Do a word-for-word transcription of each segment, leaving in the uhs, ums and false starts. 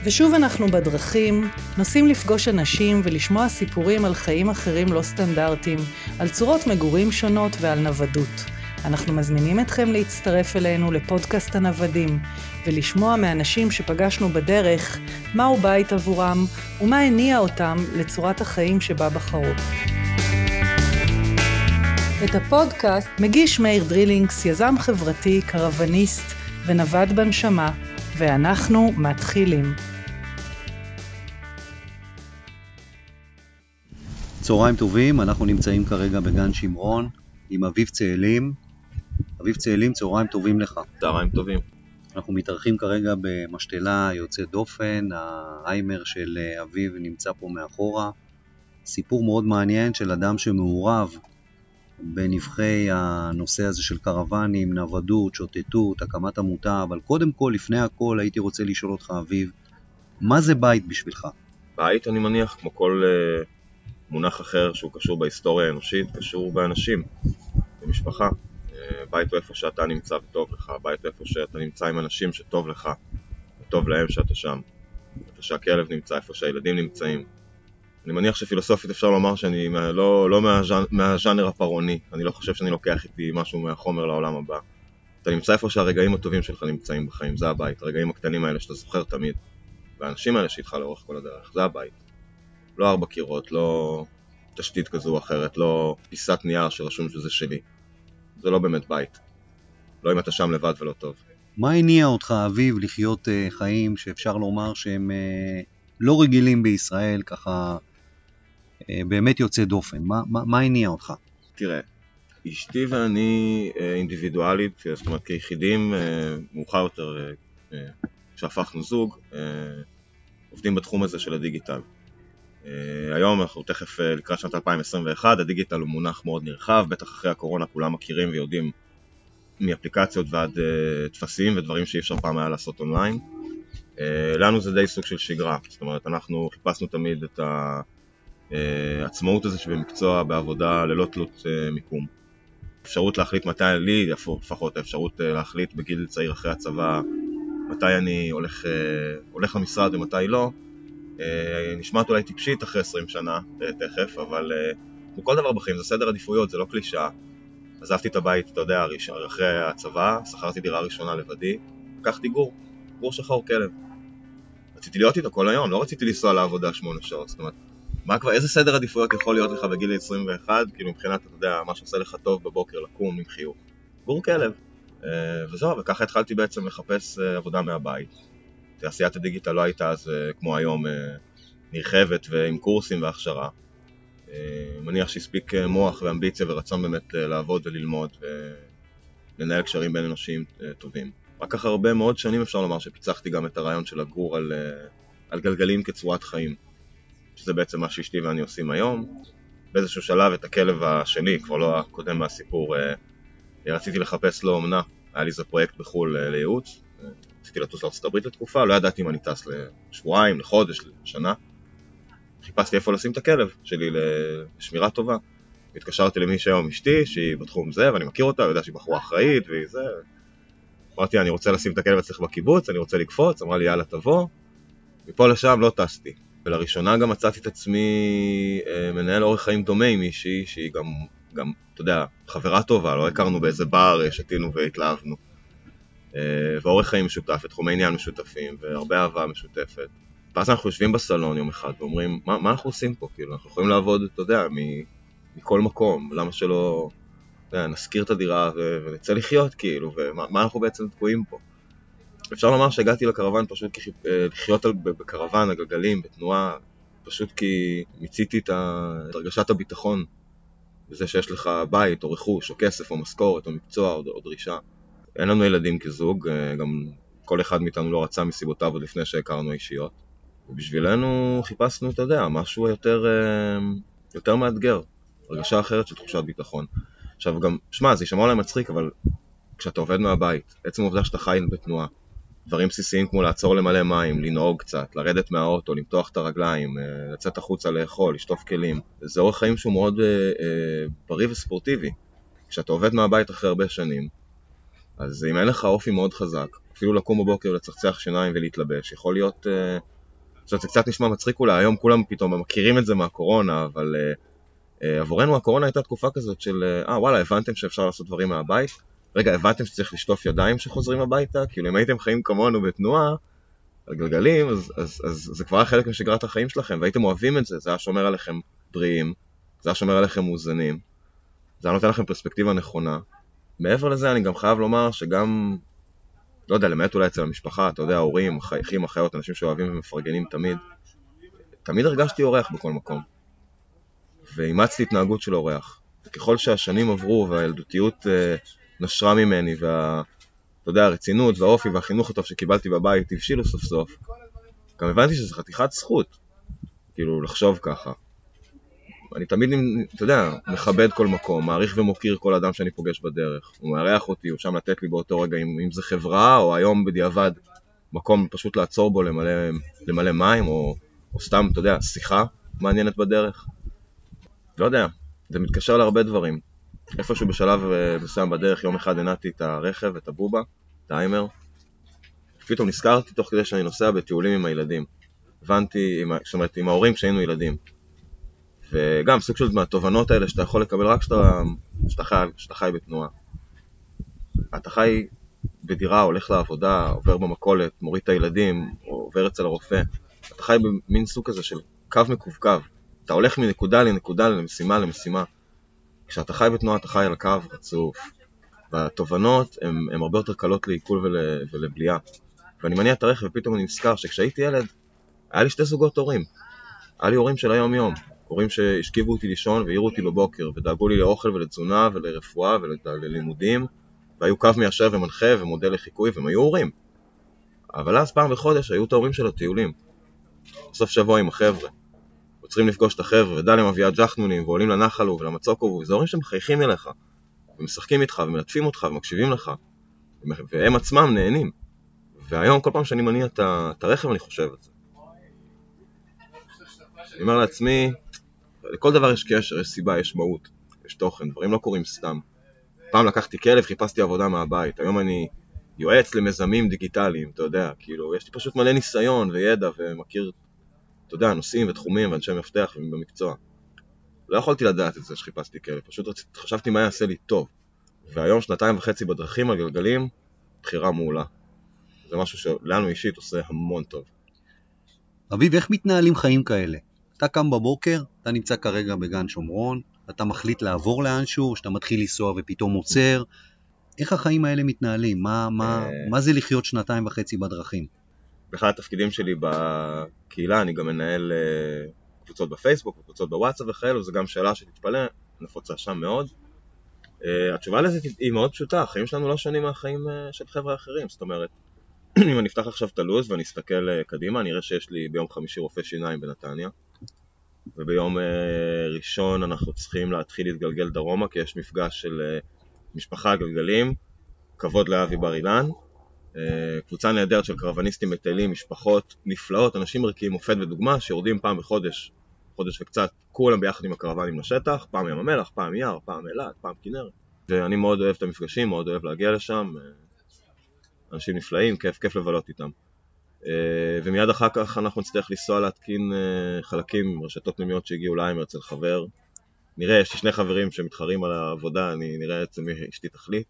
ושוב אנחנו בדרכים, נוסעים לפגוש אנשים ולשמוע סיפורים על חיים אחרים לא סטנדרטיים, על צורות מגורים שונות ועל נוודות. אנחנו מזמינים אתכם להצטרף אלינו לפודקאסט הנוודים, ולשמוע מאנשים שפגשנו בדרך מהו בית עבורם ומה הניע אותם לצורת החיים שבה בחרו. את הפודקאסט מגיש מאיר דרילינגס, יזם חברתי, קרווניסט ונווד בנשמה, ואנחנו מתחילים. צהריים טובים, אנחנו נמצאים כרגע בגן שמרון עם אביב צאלים. אביב צאלים, צהריים טובים לך. צהריים טובים. אנחנו מתארחים כרגע במשתלה יוצאת דופן, האיימר של אביב נמצא פה מאחורה. סיפור מאוד מעניין של אדם שמעורב בנבחי הנושא הזה של קרוונים, נוודות, שוטטות, הקמת עמותה, אבל קודם כל, לפני הכל, הייתי רוצה לשאול אותך, אביב, מה זה בית בשבילך? בית, אני מניח, כמו כל uh, מונח אחר שהוא קשור בהיסטוריה האנושית, קשור באנשים, במשפחה. Uh, בית הוא איפה שאתה נמצא וטוב לך, בית הוא איפה שאתה נמצא עם אנשים שטוב לך, וטוב להם שאתה שם. איפה שהכלב נמצא, איפה שהילדים נמצאים. אני מניח שפילוסופית אפשר לומר שאני לא, לא מהז'אנ, מהז'אנר הפרוני, אני לא חושב שאני לוקח איתי משהו מהחומר לעולם הבא. אתה נמצא איפה שהרגעים הטובים שלך נמצאים בחיים, זה הבית, הרגעים הקטנים האלה שאתה זוכר תמיד, והאנשים האלה שאיתך לאורך כל הדרך, זה הבית. לא ארבע קירות, לא תשתית כזו או אחרת, לא פיסת נייר שרשום שזה שלי. זה לא באמת בית. לא אם אתה שם לבד ולא טוב. מה הניע אותך, אביב, לחיות uh, חיים שאפשר לומר שהם uh, לא רגילים בישראל, ככה באמת יוצא דופן? מה, מה, מה הניע אותך? תראה, אשתי ואני אינדיבידואלית, זאת אומרת כיחידים, מאוחר יותר, כשהפכנו זוג, עובדים בתחום הזה של הדיגיטל. היום אנחנו תכף לקראת שנת אלפיים עשרים ואחת, הדיגיטל הוא מונח מאוד נרחב, בטח אחרי הקורונה כולם מכירים ויודעים מאפליקציות ועד תפסים ודברים שאי אפשר פעם היה לעשות אונליין. לנו זה די סוג של שגרה, זאת אומרת אנחנו חיפשנו תמיד את העצמאות הזה שבמקצוע, בעבודה ללא תלות מיקום. אפשרות להחליט מתי לי, לפחות האפשרות להחליט בגיל צעיר אחרי הצבא, מתי אני הולך, הולך למשרד ומתי לא, נשמעת אולי טיפשית אחרי עשרים שנה תכף, אבל כל דבר בחיים זה סדר עדיפויות, זה לא קלישה. עזבתי את הבית, אתה יודע, אחרי הצבא, שכרתי דירה ראשונה לבדי, לקחתי גור, גור שחור כלב. רציתי להיות איתו כל היום, לא רציתי לנסוע לעבודה שמונה שעות, זאת אומרת, מה כבר, איזה סדר עדיפויות יכול להיות לך בגיל עשרים ואחת, כאילו מבחינת, אתה יודע, מה שעושה לך טוב בבוקר, לקום עם חיוך. גור כלב. וזהו, וככה התחלתי בעצם לחפש עבודה מהבית. תעשיית הדיגיטל לא הייתה אז כמו היום נרחבת ועם קורסים והכשרה. מניח שהספיק מוח ואמביציה ורצון באמת לעבוד וללמוד ולנהל קשרים בין אנושיים טובים. רק כך הרבה מאוד שנים אפשר לומר שפיצחתי גם את הרעיון של לגור על, על גלגלים כצורת חיים, שזה בעצם מה שאשתי ואני עושים היום. באיזשהו שלב את הכלב השני, כבר לא הקודם מהסיפור, רציתי לחפש לו אומנה, היה לי זה פרויקט בחול לייעוץ, רציתי לטוס לארצות הברית לתקופה, לא ידעתי אם אני טס לשבועיים, לחודש, לשנה. חיפשתי איפה לשים את הכלב שלי לשמירה טובה. התקשרתי למי שהיום אשתי, שהיא בתחום זה, ואני מכיר אותה, ויודע שהיא בחורה אחראית והיא זה. אמרתי, אני רוצה לשים את הכלב אצלך בקיבוץ, אני רוצה לקפוץ, אמרה לי, יאללה תבוא. מפה לשם לא טסתי. ולראשונה גם מצאתי את עצמי מנהל אורח חיים דומה עם מישהי, שהיא גם, גם, אתה יודע, חברה טובה, לא הכרנו באיזה בר, שתינו והתלהבנו. ואורח חיים משותף, תחומי עניין משותפים, והרבה אהבה משותפת. ואז אנחנו יושבים בסלון יום אחד ואומרים, מה, מה אנחנו עושים פה? כאילו, אנחנו יכולים לעבוד, אתה יודע, מכל מקום, למה שלא... נזכיר את הדירה ו- ונצא לחיות כאילו, ומה מה אנחנו בעצם תקועים פה. אפשר לומר שהגעתי לקרוון פשוט כי, לחיות על, בקרוון, הגלגלים, בתנועה, פשוט כי מיציתי את הרגשת הביטחון, בזה שיש לך בית או רכוש או כסף או משכורת או מקצוע או, או דרישה. אין לנו ילדים כזוג, גם כל אחד מאיתנו לא רצה מסיבותיו עוד לפני שהכרנו אישיות. ובשבילנו חיפשנו, אתה יודע, משהו יותר, יותר מאתגר, הרגשה אחרת של תחושת ביטחון. עכשיו גם, שמע, זה ישמע אולי מצחיק, אבל כשאתה עובד מהבית, עצם העובדה שאתה חי בתנועה, דברים בסיסיים כמו לעצור למלא מים, לנהוג קצת, לרדת מהאוטו, למתוח את הרגליים, לצאת החוצה לאכול, לשטוף כלים, זה אורח חיים שהוא מאוד אה, אה, בריא וספורטיבי. כשאתה עובד מהבית אחרי הרבה שנים, אז אם אין לך אופי מאוד חזק, אפילו לקום בבוקר ולצחצח שיניים ולהתלבש, יכול להיות אה, עכשיו זה קצת נשמע מצחיק אולי, היום כולם פתאום מכירים את זה מהקורונה, אבל uh, uh, עבורנו הקורונה הייתה תקופה כזאת של, אה uh, וואלה, הבנתם שאפשר לעשות דברים מהבית? רגע, הבנתם שצריך לשטוף ידיים שחוזרים הביתה? כאילו אם הייתם חיים כמונו בתנועה, על גלגלים, אז, אז, אז זה כבר היה חלק משגרת החיים שלכם, והייתם אוהבים את זה, זה היה שומר עליכם בריאים, זה היה שומר עליכם מאוזנים, זה היה נותן לכם פרספקטיבה נכונה. מעבר לזה אני גם חייב לומר שגם, לא יודע, למעט אולי אצל המשפחה, אתה יודע, ההורים, אחים, אחיות, אנשים שאוהבים ומפרגנים תמיד, תמיד הרגשתי אורח בכל מקום, ואימצתי התנהגות של אורח. וככל שהשנים עברו והילדותיות אה, נשרה ממני, וה... אתה יודע, הרצינות והאופי והחינוך הטוב שקיבלתי בבית הבשילו סוף סוף. גם הבנתי שזה חתיכת זכות, כאילו, לחשוב ככה. אני תמיד, אתה יודע, מכבד כל מקום, מעריך ומוקיר כל אדם שאני פוגש בדרך. הוא מארח אותי, הוא שם לתת לי באותו רגע, אם, אם זה חברה, או היום בדיעבד, מקום פשוט לעצור בו, למלא, למלא מים, או, או סתם, אתה יודע, שיחה מעניינת בדרך. לא יודע, זה מתקשר להרבה דברים. איפשהו בשלב מסוים בדרך, יום אחד הנעתי את הרכב, את הבובה, את האיימר. פתאום נזכרתי תוך כדי שאני נוסע בטיולים עם הילדים. הבנתי, זאת אומרת, עם ההורים כשהיינו ילדים. וגם סוג של מהתובנות האלה שאתה יכול לקבל רק שאתה, שאתה, חי, שאתה חי בתנועה. אתה חי בדירה, הולך לעבודה, עובר במכולת, מוריד את הילדים, או עובר אצל הרופא. אתה חי במין סוג כזה של קו מקווקו. אתה הולך מנקודה לנקודה, למשימה למשימה. כשאתה חי בתנועה, אתה חי על הקו רצוף. והתובנות הן הרבה יותר קלות לעיכול ול, ולבליעה. ואני מניע את הרכב ופתאום אני נזכר שכשהייתי ילד, היה לי שתי זוגות הורים. היה לי הורים של היום יום. הורים שהשכיבו אותי לישון והעירו אותי בבוקר, ודאגו לי לאוכל ולתזונה ולרפואה וללימודים, והיו קו מיישר ומנחה ומודל לחיקוי, והם היו הורים. אבל אז פעם בחודש היו את ההורים של הטיולים. בסוף שבוע עם החבר'ה. צריכים לפגוש את החבר'ה, ודליה מביאה ג'חנונים, ועולים לנחל ולמצוקו, וזה הורים שמחייכים אליך, ומשחקים איתך, ומלטפים אותך, ומקשיבים לך, והם עצמם נהנים. והיום כל פעם שאני מניע את הרכב אני חושב את זה. אני אומר לעצמי, לכל דבר יש קשר, יש סיבה, יש מהות, יש תוכן, דברים לא קורים סתם. פעם לקחתי כלב, חיפשתי עבודה מהבית, היום אני יועץ למזמים דיגיטליים, אתה יודע, כאילו, יש לי פשוט מלא ניסיון וידע ומכיר, אתה יודע, נושאים ותחומים ואנשי מפתח במקצוע. לא יכולתי לדעת את זה שחיפשתי כלב, פשוט רציתי, חשבתי מה יעשה לי טוב. והיום שנתיים וחצי בדרכים על גלגלים, בחירה מעולה. זה משהו שלנו אישית עושה המון טוב. אביב, איך מתנהלים חיים כאלה? אתה קם בבוקר, אתה נמצא כרגע בגן שומרון, אתה מחליט לעבור לאנשהו, שאתה מתחיל לנסוע ופתאום עוצר. איך החיים האלה מתנהלים? מה, מה, מה זה לחיות שנתיים וחצי בדרכים? באחד התפקידים שלי בקהילה, אני גם מנהל קבוצות בפייסבוק, קבוצות בוואטסאפ וכאלו, זו גם שאלה שתתפלא, נפוצה שם מאוד. התשובה לזה היא מאוד פשוטה, החיים שלנו לא שונים מהחיים של חבר'ה אחרים, זאת אומרת, אם אני אפתח עכשיו את הלוז ואני אסתכל קדימה, אני אראה שיש לי ביום חמישי רופא שיניים בנתניה, וביום ראשון אנחנו צריכים להתחיל להתגלגל דרומה, כי יש מפגש של משפחה גלגלים, כבוד לאבי בר אילן, קבוצה נהדרת של קרבניסטים מטיילים, משפחות נפלאות, אנשים ערכיים, מופת ודוגמה, שיורדים פעם בחודש, חודש וקצת, כולם ביחד עם הקרבנים לשטח, פעם ים המלח, פעם יער, פעם אילת, פעם כנרת. ואני מאוד אוהב את המפגשים, מאוד אוהב להגיע לשם, אנשים נפלאים, כיף, כיף לבלות איתם. ומיד אחר כך אנחנו נצטרך לנסוע להתקין חלקים, רשתות פנימיות שהגיעו לאיימר אצל חבר. נראה, יש לי שני חברים שמתחרים על העבודה, אני נראה אצל מי אשתי תחליט.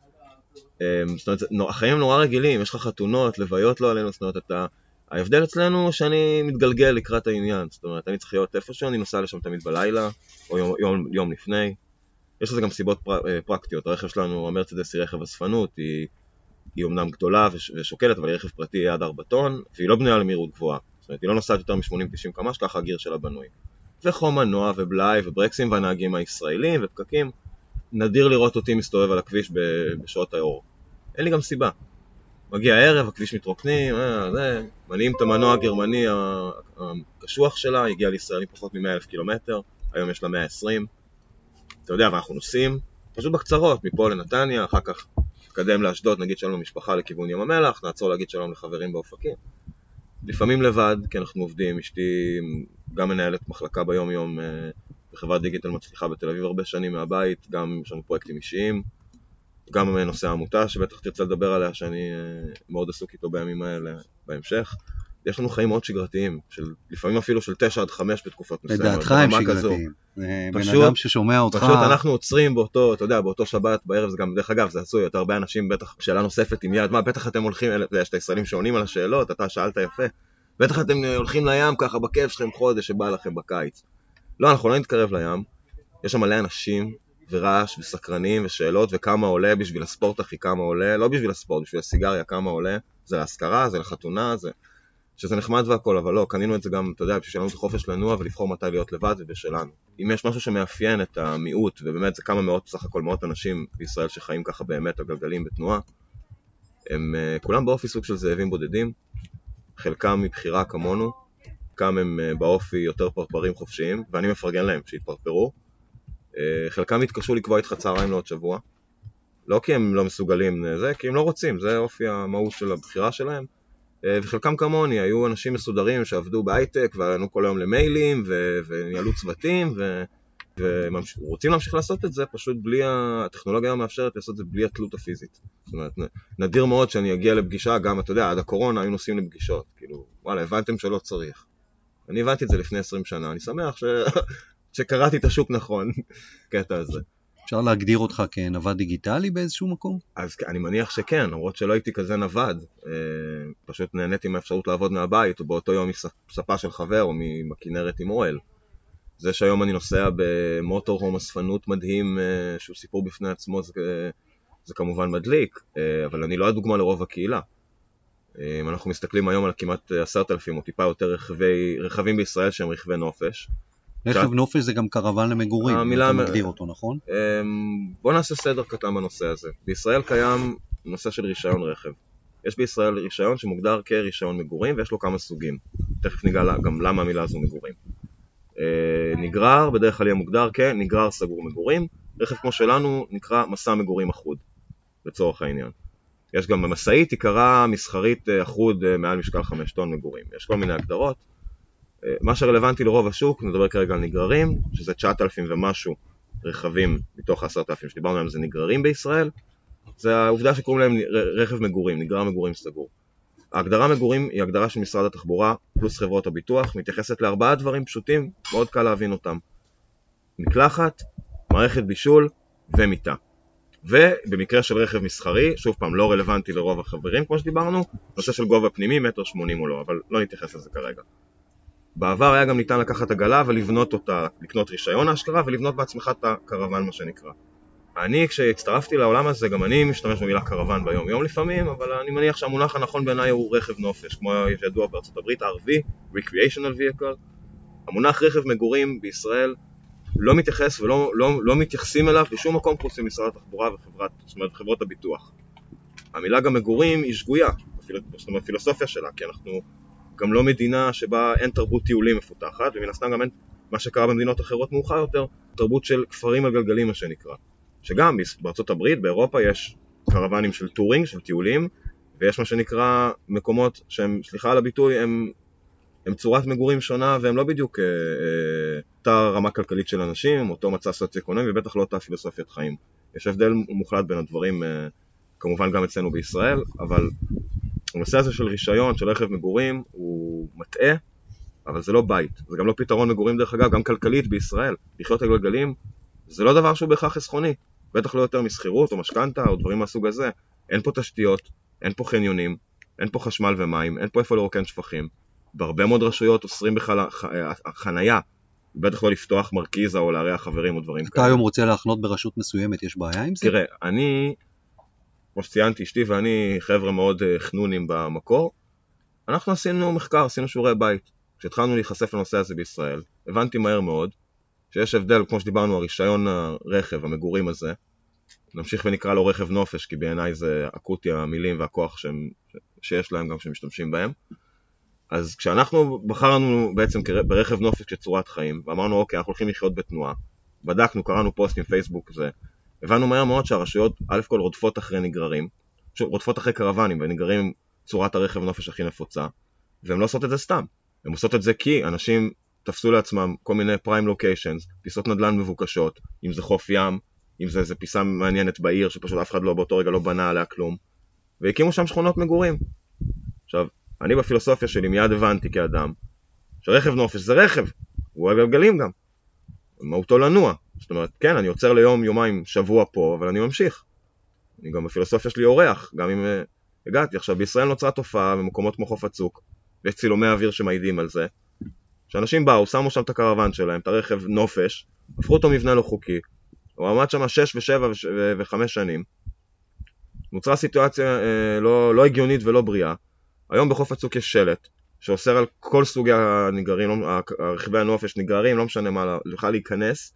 זאת אומרת, החיים נורא רגילים, יש לך חתונות, לוויות לא עלינו, זאת אומרת, אתה... ההבדל אצלנו שאני מתגלגל לקראת העניין, זאת אומרת, אני צריך להיות איפשהו, אני נוסע לשם תמיד בלילה, או יום, יום, יום לפני. יש לזה גם סיבות פר, פרקטיות, הרכב שלנו, המרצדס היא רכב אספנות, היא, היא אומנם גדולה וש, ושוקלת, אבל היא רכב פרטי עד ארבע טון, והיא לא בנויה למהירות גבוהה, זאת אומרת, היא לא נוסעת יותר מ-שמונים תשעים קמ"ש, ככה הגיר שלה בנוי. וחום מנוע ובלאי וברקסים והנהגים הישראלים ופקקים, נדיר לראות אותי מסתובב על הכביש בשעות האור. אין לי גם סיבה. מגיע הערב, הכביש מתרוקנים, אה, זה, מניעים את המנוע הגרמני הקשוח שלה, הגיע לישראל פחות מ-מאה אלף קילומטר, היום יש לה מאה ועשרים. אתה יודע, ואנחנו נוסעים, פשוט בקצרות, מפה לנתניה, אחר כך נקדם לאשדוד, נגיד שלום למשפחה לכיוון ים המלח, נעצור להגיד שלום לחברים באופקים. לפעמים לבד, כי אנחנו עובדים, אשתי גם מנהלת מחלקה ביום יום בחברת דיגיטל מצליחה בתל אביב הרבה שנים מהבית, גם יש לנו פרויקטים אישיים, גם נושא העמותה שבטח תרצה לדבר עליה, שאני מאוד עסוק איתו בימים האלה בהמשך. יש לנו חיים מאוד שגרתיים, של, לפעמים אפילו של תשע עד חמש בתקופות מסוימות. לדעתך הם שגרתיים. בן אדם ששומע אותך... פשוט אנחנו עוצרים באותו, אתה יודע, באותו שבת בערב, זה גם, דרך אגב, זה עשוי, יותר הרבה אנשים, בטח, שאלה נוספת עם יד, מה, בטח אתם הולכים, יש את הישראלים שעונים על השאלות, אתה שאלת יפה, בטח אתם הולכים לים ככה בכיף שלכם חודש שבא לכם בקיץ. לא, אנחנו לא נתקרב לים, יש שם מלא אנשים ורעש וסקרנים ושאלות וכמה עולה בשביל הספורט הכי כמה עולה, לא בשביל הספורט, בשביל הסיגריה כמה עולה, זה להשכרה, זה לחתונה, זה... שזה נחמד והכל, אבל לא, קנינו את זה גם, אתה יודע, בשביל שלנו את החופש לנוע ולבחור מתי להיות לבד ובשלנו. אם יש משהו שמאפיין את המיעוט, ובאמת זה כמה מאות, סך הכל מאות אנשים בישראל שחיים ככה באמת הגלגלים בתנועה, הם כולם באופי סוג של זאבים בודדים, חלקם מבחירה כמונו, חלקם הם באופי יותר פרפרים חופשיים, ואני מפרגן להם שיתפרפרו. חלקם התקשו לקבוע איתך צהריים לעוד שבוע, לא כי הם לא מסוגלים זה, כי הם לא רוצים, זה אופי המהות של הבחירה שלהם. וחלקם כמוני, היו אנשים מסודרים שעבדו בהייטק, וענו כל היום למיילים, ו- וניהלו צוותים, ו- ורוצים להמשיך לעשות את זה, פשוט בלי, הטכנולוגיה היום מאפשרת לעשות את זה בלי התלות הפיזית. זאת אומרת, נדיר מאוד שאני אגיע לפגישה, גם, אתה יודע, עד הקורונה היו נוסעים לפגישות, כאילו, וואלה, הבנתם שלא צריך. אני הבנתי את זה לפני עשרים שנה, אני שמח ש... שקראתי את השוק נכון, קטע הזה. אפשר להגדיר אותך כנווד דיגיטלי באיזשהו מקום? אז אני מניח שכן, למרות שלא הייתי כזה נווד, פשוט נהניתי מהאפשרות לעבוד מהבית, או באותו יום מספה של חבר, או מכנרת עם אוהל. זה שהיום אני נוסע במוטורהום אספנות מדהים, שהוא סיפור בפני עצמו, זה, זה כמובן מדליק, אבל אני לא הדוגמה לרוב הקהילה. אם אנחנו מסתכלים היום על כמעט עשרת אלפים, או טיפה יותר רכבי, רכבים בישראל שהם רכבי נופש, רכב נופש זה גם קרוון למגורים, אתה מגדיר אותו, נכון? בוא נעשה סדר קטן בנושא הזה. בישראל קיים נושא של רישיון רכב. יש בישראל רישיון שמוגדר כרישיון מגורים, ויש לו כמה סוגים. תכף ניגע גם למה המילה הזו מגורים. נגרר, בדרך כלל יהיה מוגדר כנגרר סגור מגורים. רכב כמו שלנו נקרא מסע מגורים אחוד, לצורך העניין. יש גם במסעית, עיקרה מסחרית אחוד מעל משקל חמש טון מגורים. יש כל מיני הגדרות. מה שרלוונטי לרוב השוק, נדבר כרגע על נגררים, שזה תשעת אלפים ומשהו רכבים מתוך עשרת אלפים שדיברנו עליהם, זה נגררים בישראל. זה העובדה שקוראים להם רכב מגורים, נגרר מגורים סגור. ההגדרה מגורים היא הגדרה של משרד התחבורה פלוס חברות הביטוח, מתייחסת לארבעה דברים פשוטים, מאוד קל להבין אותם. מקלחת, מערכת בישול ומיטה. ובמקרה של רכב מסחרי, שוב פעם לא רלוונטי לרוב החברים כמו שדיברנו, נושא של גובה פנימי, מטר שמונים או לא, אבל לא נתייחס לזה כרגע. בעבר היה גם ניתן לקחת עגלה ולבנות אותה, לקנות רישיון ההשכרה ולבנות בעצמך את הקרוון מה שנקרא. אני כשהצטרפתי לעולם הזה, גם אני משתמש במילה קרוון ביום יום לפעמים, אבל אני מניח שהמונח הנכון בעיניי הוא רכב נופש, כמו ידוע בארצות הברית, אר וי, Recreational Vehicle. המונח רכב מגורים בישראל לא מתייחס ולא לא, לא מתייחסים אליו בשום מקום חוץ ממשרד התחבורה וחברת, זאת אומרת, חברות הביטוח. המילה גם מגורים היא שגויה, זאת אומרת, פילוסופיה שלה, כי אנחנו גם לא מדינה שבה אין תרבות טיולים מפותחת, ומן הסתם גם אין מה שקרה במדינות אחרות מאוחר יותר, תרבות של כפרים על גלגלים מה שנקרא. שגם בארצות הברית, באירופה יש קרוונים של טורינג, של טיולים, ויש מה שנקרא מקומות שהם, סליחה על הביטוי, הם, הם צורת מגורים שונה, והם לא בדיוק אה, אה, אותה רמה כלכלית של אנשים, אותו מצב סוציו-אקונומי, ובטח לא אותה פילוסופיית חיים. יש הבדל מוחלט בין הדברים, אה, כמובן גם אצלנו בישראל, אבל הנושא הזה של רישיון, של רכב מגורים, הוא מטעה, אבל זה לא בית. זה גם לא פתרון מגורים דרך אגב, גם כלכלית בישראל. לחיות על גלגלים, זה לא דבר שהוא בהכרח חסכוני. בטח לא יותר מסחירות או משכנתה או דברים מהסוג הזה. אין פה תשתיות, אין פה חניונים, אין פה חשמל ומים, אין פה איפה לרוקן שפכים. בהרבה מאוד רשויות אוסרים בכלל חנייה, בטח לא לפתוח מרכיזה או לארח חברים או דברים כאלה. אתה היום רוצה להחנות ברשות מסוימת, יש בעיה עם זה? תראה, אני, כמו שציינתי, אשתי ואני חבר'ה מאוד חנונים במקור. אנחנו עשינו מחקר, עשינו שיעורי בית. כשהתחלנו להיחשף לנושא הזה בישראל, הבנתי מהר מאוד שיש הבדל, כמו שדיברנו, הרישיון הרכב, המגורים הזה, נמשיך ונקרא לו רכב נופש, כי בעיניי זה אקוטי המילים והכוח שהם, שיש להם גם שמשתמשים בהם. אז כשאנחנו בחרנו בעצם ברכב נופש כצורת חיים, ואמרנו אוקיי, אנחנו הולכים לחיות בתנועה, בדקנו, קראנו פוסטים פייסבוק זה, הבנו מהר מאוד שהרשויות א' כל רודפות אחרי נגררים, רודפות אחרי קרוונים, ונגררים צורת הרכב נופש הכי נפוצה, והם לא עושות את זה סתם, הם עושות את זה כי אנשים תפסו לעצמם כל מיני פריים לוקיישנס, פיסות נדל"ן מבוקשות, אם זה חוף ים, אם זה איזה פיסה מעניינת בעיר, שפשוט אף אחד לא באותו רגע לא בנה עליה כלום, והקימו שם שכונות מגורים. עכשיו, אני בפילוסופיה שלי מיד הבנתי כאדם, שרכב נופש זה רכב, הוא הגלגלים גם, מהותו לנוע. זאת אומרת, כן, אני עוצר ליום, יומיים, שבוע פה, אבל אני ממשיך. אני גם בפילוסופיה שלי אורח, גם אם uh, הגעתי. עכשיו, בישראל נוצרה תופעה במקומות כמו חוף הצוק, ויש צילומי אוויר שמעידים על זה, שאנשים באו, שמו שם את הקרוון שלהם, את הרכב נופש, הפכו אותו מבנה לא חוקי, הוא עמד שם שש ושבע וחמש שנים, נוצרה סיטואציה uh, לא, לא הגיונית ולא בריאה. היום בחוף הצוק יש שלט, שאוסר על כל סוגי הנגררים, הרכבי הנופש נגררים, לא משנה מה, לך להיכנס,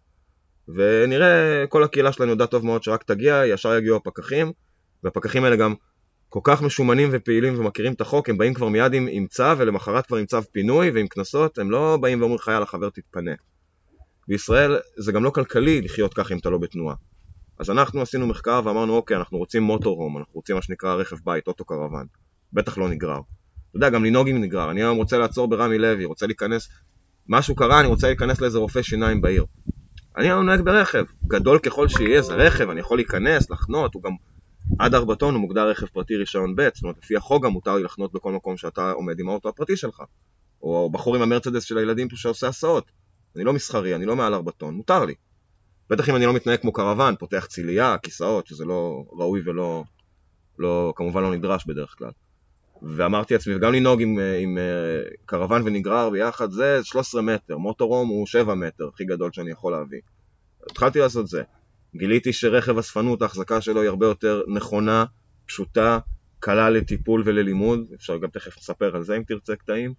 ונראה, כל הקהילה שלנו יודעת טוב מאוד שרק תגיע, ישר יגיעו הפקחים, והפקחים האלה גם כל כך משומנים ופעילים ומכירים את החוק, הם באים כבר מיד עם, עם צו, ולמחרת כבר עם צו פינוי ועם כנסות, הם לא באים ואומרים חייל החבר תתפנה. בישראל זה גם לא כלכלי לחיות כך אם אתה לא בתנועה. אז אנחנו עשינו מחקר ואמרנו, אוקיי, אנחנו רוצים מוטורהום, אנחנו רוצים מה שנקרא רכב בית, אוטו קרוון, בטח לא נגרר. אתה יודע, גם לנהוג עם נגרר, אני היום רוצה לעצור ברמי לוי, רוצה להיכנס, משהו קרה, אני רוצה להיכנס לאיזה רופא שיניים בעיר. אני היום נוהג ברכב, גדול ככל שיהיה, זה רכב, אני יכול להיכנס, לחנות, הוא גם עד ארבע טון, הוא מוגדר רכב פרטי רישיון ב', זאת אומרת, לפי החוק גם מותר לי לחנות בכל מקום שאתה עומד עם האוטו הפרטי שלך, או בחור עם המרצדס של הילדים פה שעושה הסעות, אני לא מסחרי, אני לא מעל ארבע טון, מותר לי. בטח אם אני לא מתנהג כמו קרוון, פותח ציליה, כיסאות, שזה לא ראוי ולא, לא, כמובן לא נדרש בדרך כלל. ואמרתי לעצמי, וגם לנהוג עם, עם קרוון ונגרר ביחד, זה שלושה עשר מטר, מוטורום הוא שבעה מטר, הכי גדול שאני יכול להביא. התחלתי לעשות זה. גיליתי שרכב הספנות, ההחזקה שלו היא הרבה יותר נכונה, פשוטה, קלה לטיפול וללימוד, אפשר גם תכף לספר על זה אם תרצה קטעים,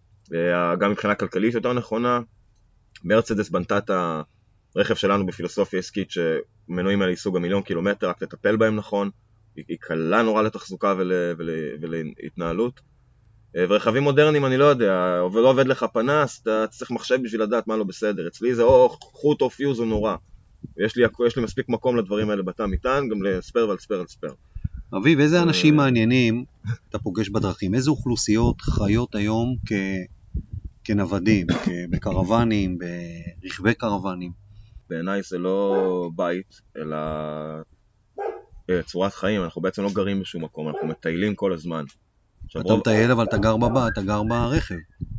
גם מבחינה כלכלית יותר נכונה. מרצדס בנתה את הרכב שלנו בפילוסופיה עסקית, שמנועים על ייסוג המיליון קילומטר, רק לטפל בהם נכון, היא קלה נורא לתחזוקה ול, ול, ולהתנהלות. ורכבים מודרניים, אני לא יודע, לא עובד לך פנס, אתה צריך מחשב בשביל לדעת מה לא בסדר. אצלי זה או חוט או פיוז או נורא. ויש לי, יש לי מספיק מקום לדברים האלה בתא מטען, גם לספר ועל ספר על ספר. אביב, איזה אנשים מעניינים אתה פוגש בדרכים? איזה אוכלוסיות חיות היום כ... כנוודים, בקרוונים, ברכבי קרוונים? בעיניי זה לא בית, אלא צורת חיים. אנחנו בעצם לא גרים בשום מקום, אנחנו מטיילים כל הזמן. אתה רוב... מטייל, אבל אתה גר בבא, אתה גר ברכב.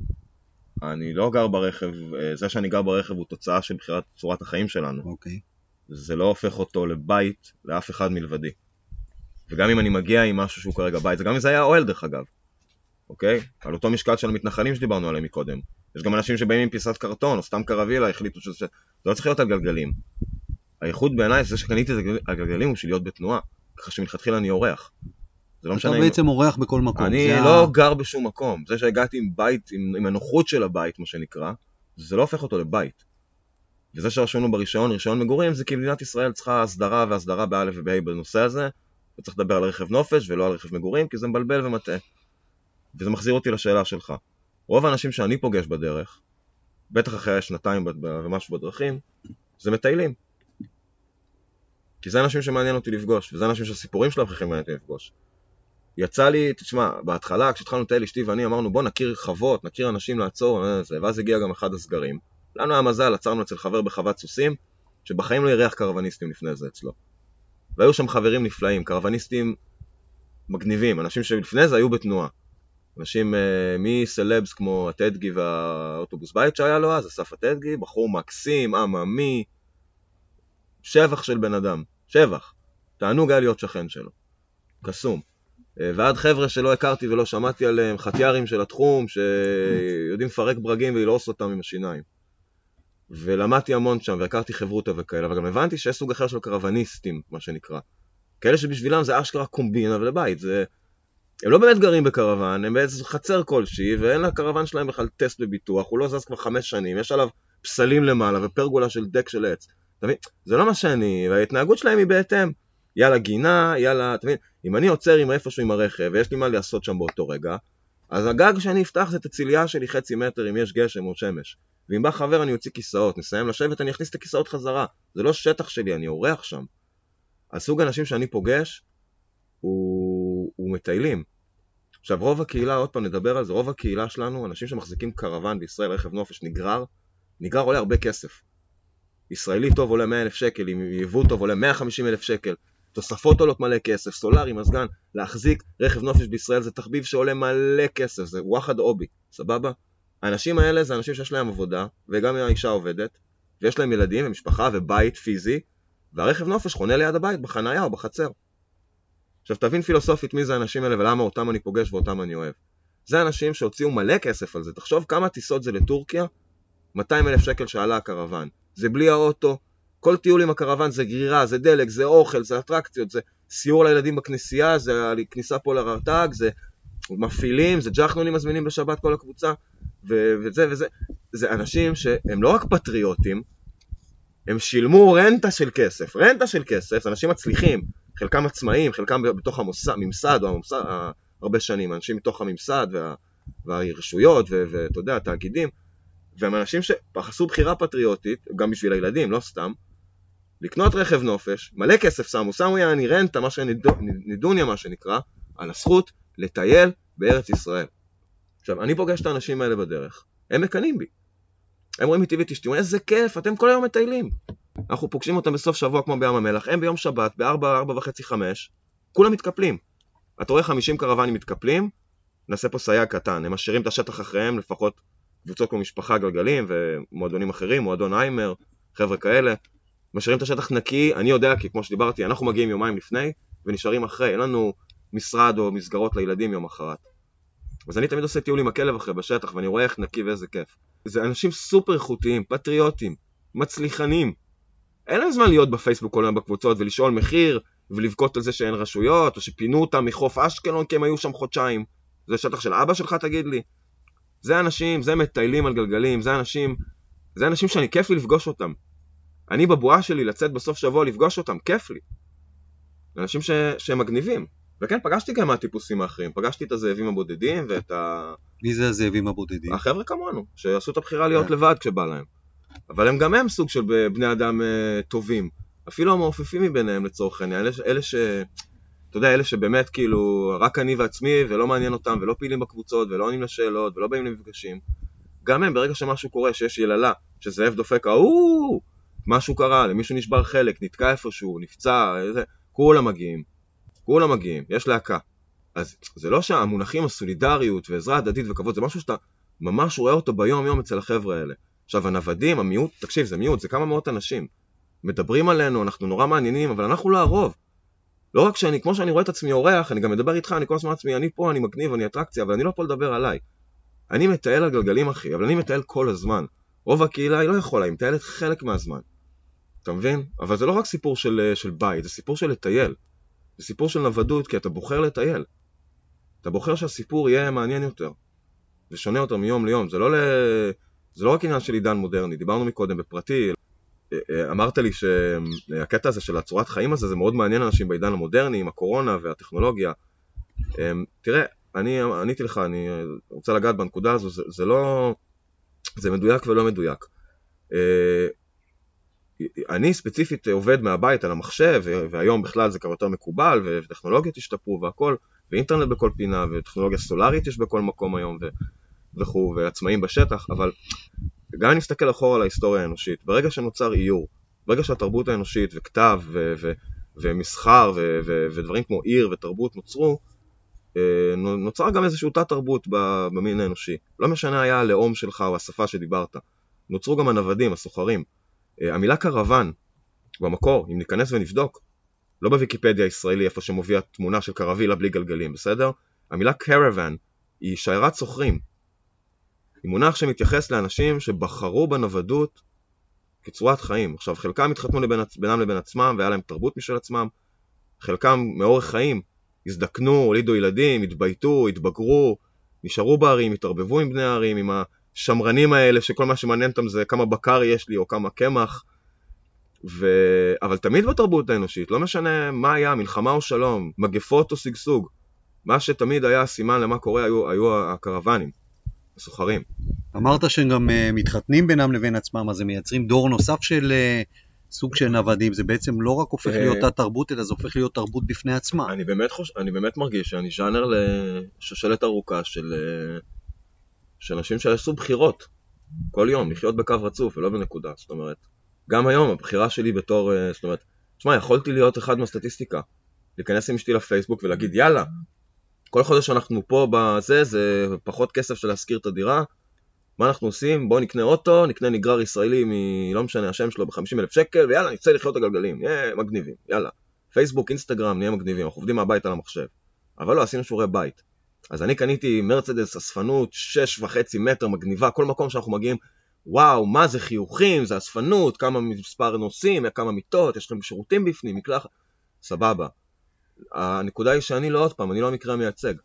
אני לא גר ברכב, זה שאני גר ברכב הוא תוצאה של בחירת צורת החיים שלנו. אוקיי. זה לא הופך אותו לבית לאף אחד מלבדי. וגם אם אני מגיע עם משהו שהוא כרגע בית, זה גם אם זה היה אוהל דרך אגב. אוקיי? על אותו משקל של המתנחלים שדיברנו עליהם מקודם. יש גם אנשים שבאים עם פיסת קרטון, או סתם קרווילה, החליטו שזה... זה לא צריך להיות על גלגלים. הייחוד בעיניי, זה שקניתי את הגלגלים הוא של להיות בתנועה, ככה שמלכתחילה אני אורח. זה לא משנה. אתה בעצם אורח בכל מקום. אני לא גר בשום מקום. זה שהגעתי עם בית, עם, עם הנוחות של הבית, מה שנקרא, זה לא הופך אותו לבית. וזה שרשמנו ברישיון, רישיון מגורים, זה כי מדינת ישראל צריכה הסדרה והסדרה באלף ובאי בנושא הזה, וצריך לדבר על רכב נופש ולא על רכב מגורים, כי זה מבלבל ומטעה. וזה מחזיר אותי לשאלה שלך. רוב האנשים שאני פוגש בדרך, בטח אחרי שנתיים ומשהו בדרכים, זה מטיילים. כי זה אנשים שמעניין אותי לפגוש, וזה אנשים שהסיפורים שלהם הכי מעניין אותי לפגוש. יצא לי, תשמע, בהתחלה כשהתחלנו לטייל אשתי ואני אמרנו בוא נכיר חוות, נכיר אנשים לעצור, ואז הגיע גם אחד הסגרים. לנו היה מזל, עצרנו אצל חבר בחוות סוסים, שבחיים לא ירח קרווניסטים לפני זה אצלו. והיו שם חברים נפלאים, קרווניסטים מגניבים, אנשים שלפני זה היו בתנועה. אנשים uh, מסלבס כמו הטדגי והאוטובוס בית שהיה לו אז, אסף הטדגי, בחור מקסים, עממי, שבח של בן אדם, שבח. תענוג היה להיות שכן שלו, קסום. Uh, ועד חבר'ה שלא הכרתי ולא שמעתי עליהם, חתיארים של התחום, שיודעים לפרק ברגים ולעוס אותם עם השיניים. ולמדתי המון שם, והכרתי חברותה וכאלה, אבל גם הבנתי שיש סוג אחר של קרווניסטים, מה שנקרא. כאלה שבשבילם זה אשכרה קומבינה ולבית, זה... הם לא באמת גרים בקרוון, הם באיזה חצר כלשהי, ואין לקרוון שלהם בכלל טסט בביטוח, הוא לא זז כבר חמש שנים, יש עליו פסלים למעלה ופרגולה של דק של עץ. אתה מבין? זה לא מה שאני, וההתנהגות שלהם היא בהתאם. יאללה גינה, יאללה, אתה מבין? אם אני עוצר עם איפשהו עם הרכב, ויש לי מה לעשות שם באותו רגע, אז הגג שאני אפתח זה את הציליה שלי חצי מטר אם יש גשם או שמש. ואם בא חבר אני יוציא כיסאות, נסיים לשבת, אני אכניס את הכיסאות חזרה. זה לא שטח שלי, אני אורח שם. הסוג האנשים שאני פוגש, הוא, הוא מטיילים. עכשיו רוב הקהילה, עוד פעם נדבר על זה, רוב הקהילה שלנו, אנשים שמחזיקים קרוון בישראל, רכב נופש, נגרר, נגרר עולה הרבה כסף. ישראלי טוב עולה מאה אלף שקל, אם יבוא טוב עולה מאה וחמישים אלף שקל. תוספות עולות מלא כסף, סולרי, מזגן, להחזיק רכב נופש בישראל זה תחביב שעולה מלא כסף, זה וואחד אובי, סבבה? האנשים האלה זה אנשים שיש להם עבודה, וגם האישה עובדת, ויש להם ילדים ומשפחה ובית פיזי, והרכב נופש חונה ליד הבית, בחנייה או בחצר. עכשיו תבין פילוסופית מי זה האנשים האלה ולמה אותם אני פוגש ואותם אני אוהב. זה אנשים שהוציאו מלא כסף על זה, תחשוב כמה טיסות זה לטורקיה, מאתיים אלף שקל שעלה הקרוון, זה בלי האוטו, כל טיול עם הקרוון זה גרירה, זה דלק, זה אוכל, זה אטרקציות, זה סיור לילדים בכנסייה, זה כניסה פה לרט"ג, זה מפעילים, זה ג'חנונים מזמינים בשבת כל הקבוצה, ו- וזה וזה. זה אנשים שהם לא רק פטריוטים, הם שילמו רנטה של כסף, רנטה של כסף, אנשים מצליחים, חלקם עצמאים, חלקם בתוך הממסד, ממסד או הממסד, הרבה שנים, אנשים מתוך הממסד וה, והרשויות ואתה יודע, התאגידים, והם אנשים שפחסו בחירה פטריוטית, גם בשביל הילדים, לא סתם, לקנות רכב נופש, מלא כסף שמו, שמו יעני רנטה, מה שנידוניה מה שנקרא, על הזכות לטייל בארץ ישראל. עכשיו, אני פוגש את האנשים האלה בדרך, הם מקנים בי. הם רואים איתי ותשתימו, איזה כיף, אתם כל היום מטיילים. אנחנו פוגשים אותם בסוף שבוע כמו בים המלח, הם ביום שבת, בארבע, ארבע וחצי, חמש, כולם מתקפלים. אתה רואה חמישים קרוונים מתקפלים, נעשה פה סייג קטן, הם משאירים את השטח אחריהם, לפחות קבוצות כמו משפחה גלגלים ומועדונים אחרים, מועדון איימר, חבר'ה כאלה, משאירים את השטח נקי, אני יודע כי כמו שדיברתי, אנחנו מגיעים יומיים לפני ונשארים אחרי, אין לנו משרד או מסגרות לילדים יום אחרת. אז אני תמיד עושה טיול עם הכלב אחרי בשטח ואני רואה איך נקי ואיזה כיף. זה אנשים סופר איכותיים, פטריוטים, מצליחנים. אין להם זמן להיות בפייסבוק כל היום בקבוצות ולשאול מחיר ולבכות על זה שאין רשויות או שפינו אותם מחוף אשקלון כי הם היו שם חודשיים. זה שטח של אבא שלך תגיד לי. זה אנשים, זה מטיילים על גלגלים, זה אנשים, זה אנשים שאני כיף לי לפגוש אותם. אני בבועה שלי לצאת בסוף שבוע לפגוש אותם, כיף לי. זה אנשים ש... שהם מגניבים. וכן, פגשתי גם מהטיפוסים האחרים, פגשתי את הזאבים הבודדים ואת ה... מי זה הזאבים הבודדים? החבר'ה כמונו, שעשו את הבחירה להיות לבד כשבא להם. אבל הם גם הם סוג של בני אדם טובים. אפילו המעופפים מביניהם לצורך העניין, אלה, אלה ש... אתה יודע, אלה שבאמת כאילו רק אני ועצמי ולא מעניין אותם ולא פעילים בקבוצות ולא עונים לשאלות ולא באים למפגשים. גם הם ברגע שמשהו קורה, שיש יללה, שזאב דופק, אוו, משהו קרה, למישהו נשבר חלק, נתקע איפשהו, נפצע, איזה... כולם מגיעים. כולם מגיעים, יש להקה. אז זה לא שהמונחים הסולידריות ועזרה הדדית וכבוד, זה משהו שאתה ממש רואה אותו ביום יום אצל החבר'ה האלה. עכשיו הנוודים, המיעוט, תקשיב, זה מיעוט, זה כמה מאות אנשים. מדברים עלינו, אנחנו נורא מעניינים, אבל אנחנו לא הרוב. לא רק שאני, כמו שאני רואה את עצמי אורח, אני גם מדבר איתך, אני כל הזמן עצמי, אני פה, אני מגניב, אני אטרקציה, אבל אני לא פה לדבר עליי. אני מטייל על גלגלים אחי, אבל אני מטייל כל הזמן. רוב הקהילה היא לא יכולה, היא מטיילת חלק מהזמן. אתה מבין? אבל זה לא רק סיפור של, של בית, זה סיפור של לטייל. זה סיפור של נוודות, כי אתה בוחר לטייל. אתה בוחר שהסיפור יהיה מעניין יותר. זה שונה יותר מיום ליום. זה לא, ל... זה לא רק עניין של עידן מודרני. דיברנו מקודם בפרטי. אמרת לי שהקטע הזה של הצורת חיים הזה, זה מאוד מעניין אנשים בעידן המודרני, עם הקורונה והטכנולוגיה. תראה, אני עניתי לך, אני רוצה לגעת בנקודה הזו, זה, זה לא... זה מדויק ולא מדויק. אני ספציפית עובד מהבית על המחשב, והיום בכלל זה כבר יותר מקובל, וטכנולוגיות השתפרו והכל, ואינטרנט בכל פינה, וטכנולוגיה סולארית יש בכל מקום היום, וכו', ועצמאים בשטח, אבל גם אני מסתכל אחורה על ההיסטוריה האנושית, ברגע שנוצר איור, ברגע שהתרבות האנושית וכתב ו- ו- ומסחר ו- ו- ודברים כמו עיר ותרבות נוצרו, נוצר גם איזושהי תת תרבות במין האנושי. לא משנה היה הלאום שלך או השפה שדיברת. נוצרו גם הנוודים, הסוחרים. המילה קרוון, במקור, אם ניכנס ונבדוק, לא בוויקיפדיה הישראלי איפה שמוביע תמונה של קרווילה בלי גלגלים, בסדר? המילה קרוון היא שיירת סוחרים. היא מונח שמתייחס לאנשים שבחרו בנוודות כצורת חיים. עכשיו, חלקם התחתנו לבין, בינם לבין עצמם והיה להם תרבות משל עצמם. חלקם מאורך חיים הזדקנו, הולידו ילדים, התבייתו, התבגרו, נשארו בערים, התערבבו עם בני הערים, עם השמרנים האלה שכל מה שמעניין אותם זה כמה בקר יש לי או כמה קמח. ו... אבל תמיד בתרבות האנושית, לא משנה מה היה, מלחמה או שלום, מגפות או סגסוג, מה שתמיד היה הסימן למה קורה היו, היו הקרוונים, הסוחרים. אמרת שהם גם uh, מתחתנים בינם לבין עצמם, אז הם מייצרים דור נוסף של uh, סוג של נוודים, זה בעצם לא רק הופך להיות התרבות, אלא זה הופך להיות תרבות בפני עצמה. אני באמת, חוש... אני באמת מרגיש שאני ז'אנר לשושלת ארוכה של, של אנשים שעשו בחירות כל יום, לחיות בקו רצוף ולא בנקודה, זאת אומרת, גם היום הבחירה שלי בתור, זאת אומרת, תשמע, יכולתי להיות אחד מהסטטיסטיקה, להיכנס עם אשתי לפייסבוק ולהגיד, יאללה, כל חודש שאנחנו פה בזה, זה פחות כסף של להשכיר את הדירה, מה אנחנו עושים? בואו נקנה אוטו, נקנה נגרר ישראלי מ... לא משנה, השם שלו ב-חמישים אלף שקל, ויאללה, נצא לחיות הגלגלים, נהיה מגניבים, יאללה. פייסבוק, אינסטגרם, נהיה מגניבים, אנחנו עובדים מהבית על המחשב. אבל לא, עשינו שיעורי בית. אז אני קניתי מרצדס, אספנות, שש וחצי מטר מגניבה, כל מקום שאנחנו מגיעים, וואו, מה זה חיוכים, זה אספנות, כמה מספר נוסעים, כמה מיטות, יש לכם שירותים בפנים, מקלח, סבבה. הנקודה היא שאני לא עוד פעם, אני לא המקרה המייצג.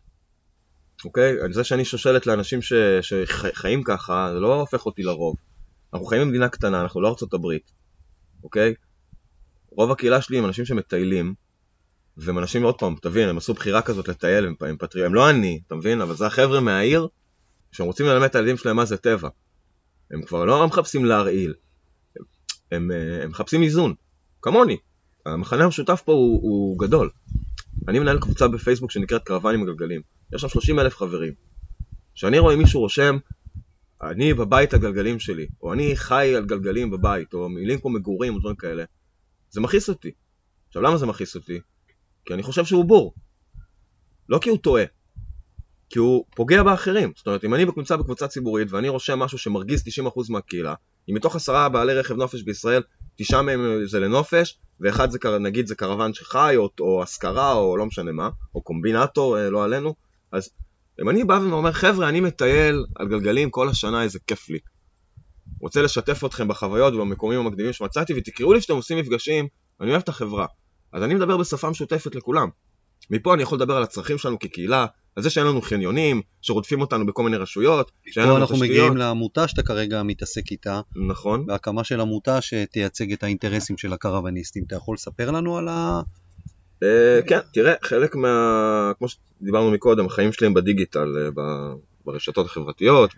אוקיי? זה שאני שושלת לאנשים ש... שחיים ככה, זה לא הופך אותי לרוב. אנחנו חיים במדינה קטנה, אנחנו לא ארצות הברית. אוקיי? רוב הקהילה שלי הם אנשים שמטיילים, והם אנשים עוד פעם, תבין, הם עשו בחירה כזאת לטייל, הם, הם פטריו, הם לא אני, אתה מבין? אבל זה החבר'ה מהעיר, שהם רוצים ללמד את הילדים שלהם מה זה טבע. הם כבר לא מחפשים להרעיל, הם, הם, הם מחפשים איזון, כמוני. המחנה המשותף פה הוא, הוא גדול. אני מנהל קבוצה בפייסבוק שנקראת קרוונים הגלגלים. יש שם שלושים אלף חברים. כשאני רואה מישהו רושם, אני בבית הגלגלים שלי, או אני חי על גלגלים בבית, או מילים כמו מגורים או דברים כאלה, זה מכעיס אותי. עכשיו, למה זה מכעיס אותי? כי אני חושב שהוא בור. לא כי הוא טועה. כי הוא פוגע באחרים. זאת אומרת, אם אני בקבוצה בקבוצה ציבורית, ואני רושם משהו שמרגיז תשעים אחוז מהקהילה, אם מתוך עשרה בעלי רכב נופש בישראל, תשעה מהם זה לנופש, ואחד זה, נגיד, זה קרוון שחי, או, או השכרה, או לא משנה מה, או קומבינטור, לא עלינו, אז אם אני בא ואומר, חבר'ה, אני מטייל על גלגלים כל השנה, איזה כיף לי. רוצה לשתף אתכם בחוויות ובמקומים המקדימים שמצאתי, ותקראו לי שאתם עושים מפגשים, אני אוהב את החברה. אז אני מדבר בשפה משותפת לכולם. מפה אני יכול לדבר על הצרכים שלנו כקהילה, על זה שאין לנו חניונים, שרודפים אותנו בכל מיני רשויות, פה אנחנו תשתיות. מגיעים לעמותה שאתה כרגע מתעסק איתה. נכון. בהקמה של עמותה שתייצג את האינטרסים של הקרווניסטים. אתה יכול לספר לנו על ה... כן, תראה, חלק מה... כמו שדיברנו מקודם, החיים שלהם בדיגיטל, ברשתות החברתיות,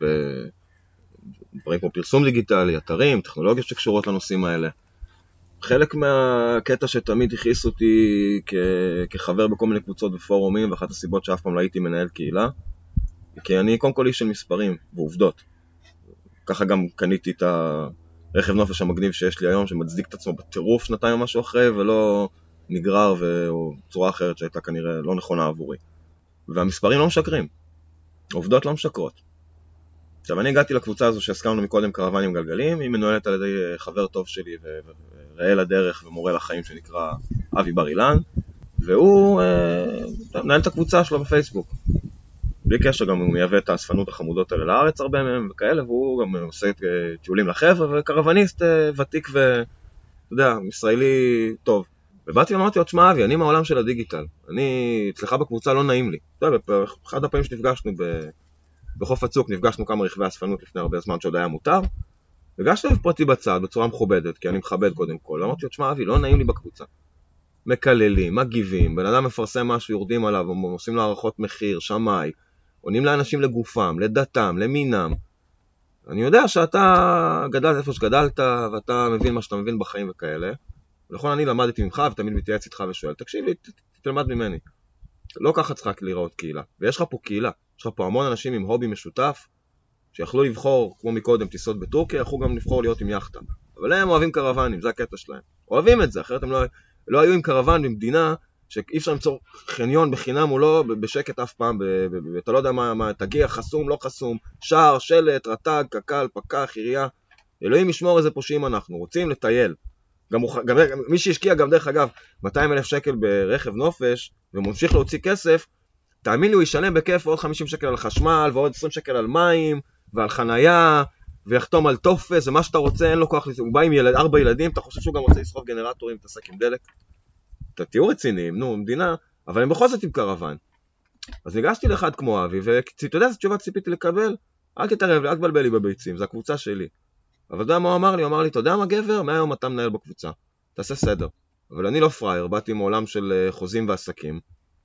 בדברים כמו פרסום דיגיטלי, אתרים, טכנולוגיות שקשורות לנושאים האלה. חלק מהקטע שתמיד הכעיס אותי כ... כחבר בכל מיני קבוצות ופורומים, ואחת הסיבות שאף פעם לא הייתי מנהל קהילה, כי אני קודם כל איש של מספרים ועובדות. ככה גם קניתי את הרכב נופש המגניב שיש לי היום, שמצדיק את עצמו בטירוף שנתיים או משהו אחרי, ולא נגרר וצורה אחרת שהייתה כנראה לא נכונה עבורי. והמספרים לא משקרים, עובדות לא משקרות. עכשיו, אני הגעתי לקבוצה הזו שהסכמנו מקודם קרוונים גלגלים, היא מנוהלת על ידי חבר טוב שלי וראה לדרך ומורה לחיים שנקרא אבי בר אילן, והוא אה, מנהל את הקבוצה שלו בפייסבוק. בלי קשר גם הוא מייבא את האספנות החמודות האלה לארץ הרבה מהם וכאלה, והוא גם עושה טיולים לחבר'ה, וקרווניסט אה, ותיק ואתה יודע, ישראלי טוב. ובאתי ואמרתי לו, תשמע אבי, אני מהעולם של הדיגיטל, אני אצלך בקבוצה לא נעים לי. אתה יודע, באחד הפעמים שנפגשנו ב... בחוף הצוק, נפגשנו כמה רכבי אספנות לפני הרבה זמן שעוד היה מותר, וגשנו לפרטי בצד בצורה מכובדת, כי אני מכבד קודם כל. אמרתי לו, תשמע אבי, לא נעים לי בקבוצה. מקללים, מגיבים, בן אדם מפרסם משהו, יורדים עליו, עושים לו הערכות מחיר, שמאי, עונים לאנשים לגופם, לדתם, למינם. אני יודע שאתה גדלת איפה שגדלת, ואתה מבין מה שאתה מבין בחיים וכאלה. ולכן אני למדתי ממך, ותמיד מתייעץ איתך ושואל, תקשיב לי, תלמד ממני. לא ככה צריכה להיראות קהילה. ויש לך פה קהילה. יש לך פה המון אנשים עם הובי משותף, שיכולו לבחור, כמו מקודם, טיסות בטורקיה, יכולו גם לבחור להיות עם יחטה. אבל הם אוהבים קרוונים, זה הקטע שלהם. אוהבים את זה, אחרת הם לא, לא היו עם קרוון במדינה, שאי אפשר למצוא חניון בחינם או לא, בשקט אף פעם, ואתה לא יודע מה, מה, תגיע, חסום, לא חסום, שער, שלט, רטג, קקל, פקח, עירייה. אלוהים ישמור איזה פושעים אנחנו, רוצים לטייל. גם, גם, מי שהשקיע גם דרך אגב, מאתיים אלף שקל ברכב נופש, וממשיך להוציא כסף, תאמין לי, הוא ישלם בכיף עוד חמישים שקל על חשמל, ועוד עשרים שקל על מים, ועל חנייה, ויחתום על טופס, ומה שאתה רוצה, אין לו כוח, הוא בא עם ילד, ארבע ילדים, אתה חושב שהוא גם רוצה לסחוב גנרטורים, תעסק עם דלק. אתה תהיו רציניים, נו, מדינה, אבל הם בכל זאת עם קרוון. אז ניגשתי לאחד כמו אבי, ואתה יודע, זו תשובה ציפיתי לקבל, אל תתערב לי, אל תבלבל לי בביצים, זו הקבוצה שלי. אבל אתה יודע מה הוא אמר לי? הוא אמר לי, אתה יודע מה גבר? מהיום אתה מנהל בקבוצה, תעשה סדר. אבל אני לא פרייר, באתי מעולם של חוזים ועסקים,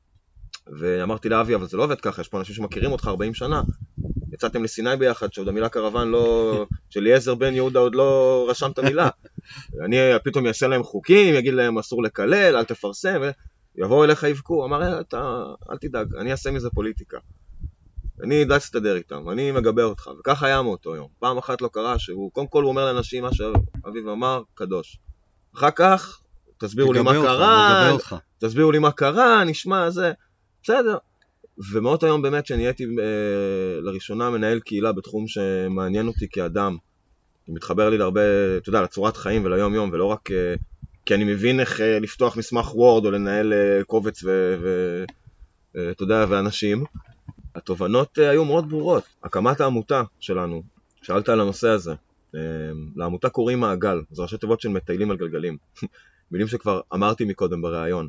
ואמרתי לאבי, אבל זה לא עובד ככה, יש פה אנשים שמכירים אותך ארבעים שנה, יצאתם לסיני ביחד, שעוד המילה קרוון לא, שליעזר בן יהודה עוד לא רשם את המילה, אני פתאום יעשה להם חוקים, יגיד להם אסור לקלל, אל תפרסם, ויבואו אליך יבכו, אמר, אתה, אל תדאג, אני אעשה מזה פוליטיקה, אני אדע להסתדר איתם, אני מגבה אותך, וככה היה מאותו יום, פעם אחת לא קרה, שהוא, קודם כל הוא אומר לאנשים מה שאביב אמר, קדוש, אחר כך, תסבירו לי מה קרה, תסבירו לי מה קרה, נשמע זה, בסדר. ומאותו היום באמת שנהייתי אה, לראשונה מנהל קהילה בתחום שמעניין אותי כאדם, מתחבר לי להרבה, אתה יודע, לצורת חיים וליום יום, ולא רק אה, כי אני מבין איך אה, לפתוח מסמך וורד או לנהל אה, קובץ ו... ו אה, אתה יודע, ואנשים. התובנות אה, היו מאוד ברורות. הקמת העמותה שלנו, שאלת על הנושא הזה, אה, לעמותה קוראים מעגל, זה ראשי תיבות של מטיילים על גלגלים. מילים שכבר אמרתי מקודם בראיון.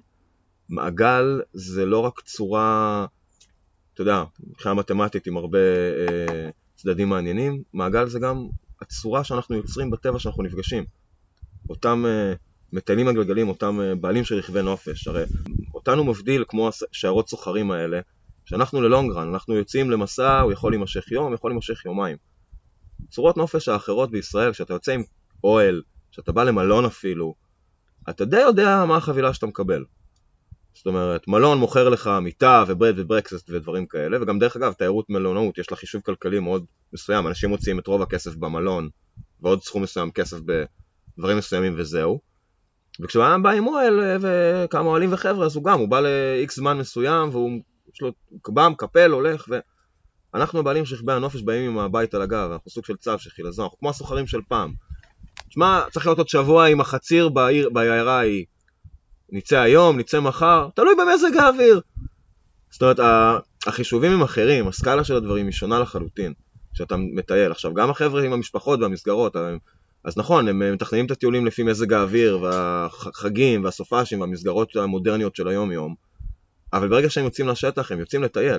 מעגל זה לא רק צורה, אתה יודע, מבחינה מתמטית עם הרבה אה, צדדים מעניינים, מעגל זה גם הצורה שאנחנו יוצרים בטבע שאנחנו נפגשים. אותם אה, מטיילים על גלגלים, אותם אה, בעלים של רכבי נופש, הרי אותנו מבדיל כמו השיירות סוחרים האלה, שאנחנו ללונגרן, אנחנו יוצאים למסע, הוא יכול להימשך יום, יכול להימשך יומיים. צורות נופש האחרות בישראל, כשאתה יוצא עם אוהל, כשאתה בא למלון אפילו, אתה די יודע מה החבילה שאתה מקבל. זאת אומרת, מלון מוכר לך מיטה וברד וברקסט ודברים כאלה, וגם דרך אגב, תיירות מלונאות, יש לה חישוב כלכלי מאוד מסוים, אנשים מוציאים את רוב הכסף במלון, ועוד סכום מסוים כסף בדברים מסוימים וזהו. וכשאדם בא עם אוהל וכמה אוהלים וחבר'ה, אז הוא גם, הוא בא ל-X זמן מסוים, והוא יש לו קב"ם, קפל, הולך, ואנחנו הבעלים של רכבי הנופש באים עם הבית על הגב, אנחנו סוג של צו, של חילזון, אנחנו כמו הסוחרים של פעם. תשמע, צריך להיות עוד שבוע עם החציר בעיר, בעיירה ההיא. ניצא היום, ניצא מחר, תלוי במזג האוויר. זאת אומרת, החישובים הם אחרים, הסקאלה של הדברים היא שונה לחלוטין, שאתה מטייל. עכשיו, גם החבר'ה עם המשפחות והמסגרות, אז נכון, הם מתכננים את הטיולים לפי מזג האוויר, והחגים והסופשים והמסגרות המודרניות של היום-יום, אבל ברגע שהם יוצאים לשטח, הם יוצאים לטייל.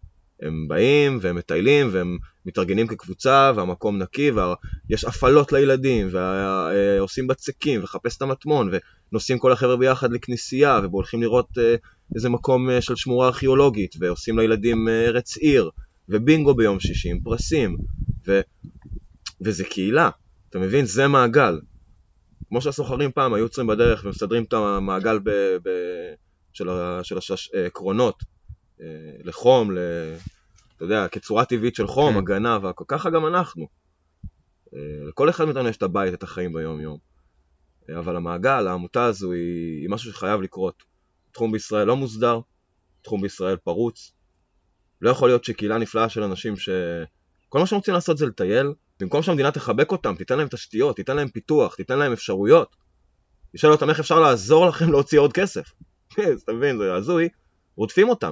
הם באים והם מטיילים והם מתארגנים כקבוצה והמקום נקי ויש אפלות לילדים ועושים בצקים וחפש את המטמון ונוסעים כל החבר'ה ביחד לכנסייה והולכים לראות איזה מקום של שמורה ארכיאולוגית ועושים לילדים ארץ עיר ובינגו ביום שישי עם פרסים ו... וזה קהילה, אתה מבין? זה מעגל. כמו שהסוחרים פעם היו יוצרים בדרך ומסדרים את המעגל ב... ב... של, ה... של הקרונות לחום, ל... אתה יודע, כצורה טבעית של חום, כן. הגנה, והכל. ככה גם אנחנו. לכל אחד מאיתנו יש את הבית, את החיים ביום יום. אבל המעגל, העמותה הזו, היא, היא משהו שחייב לקרות. תחום בישראל לא מוסדר, תחום בישראל פרוץ. לא יכול להיות שקהילה נפלאה של אנשים שכל מה שהם רוצים לעשות זה לטייל, במקום שהמדינה תחבק אותם, תיתן להם תשתיות, תיתן להם פיתוח, תיתן להם אפשרויות. תשאל אותם איך אפשר לעזור לכם להוציא עוד כסף. אז אתה מבין, זה הזוי, רודפים אותם.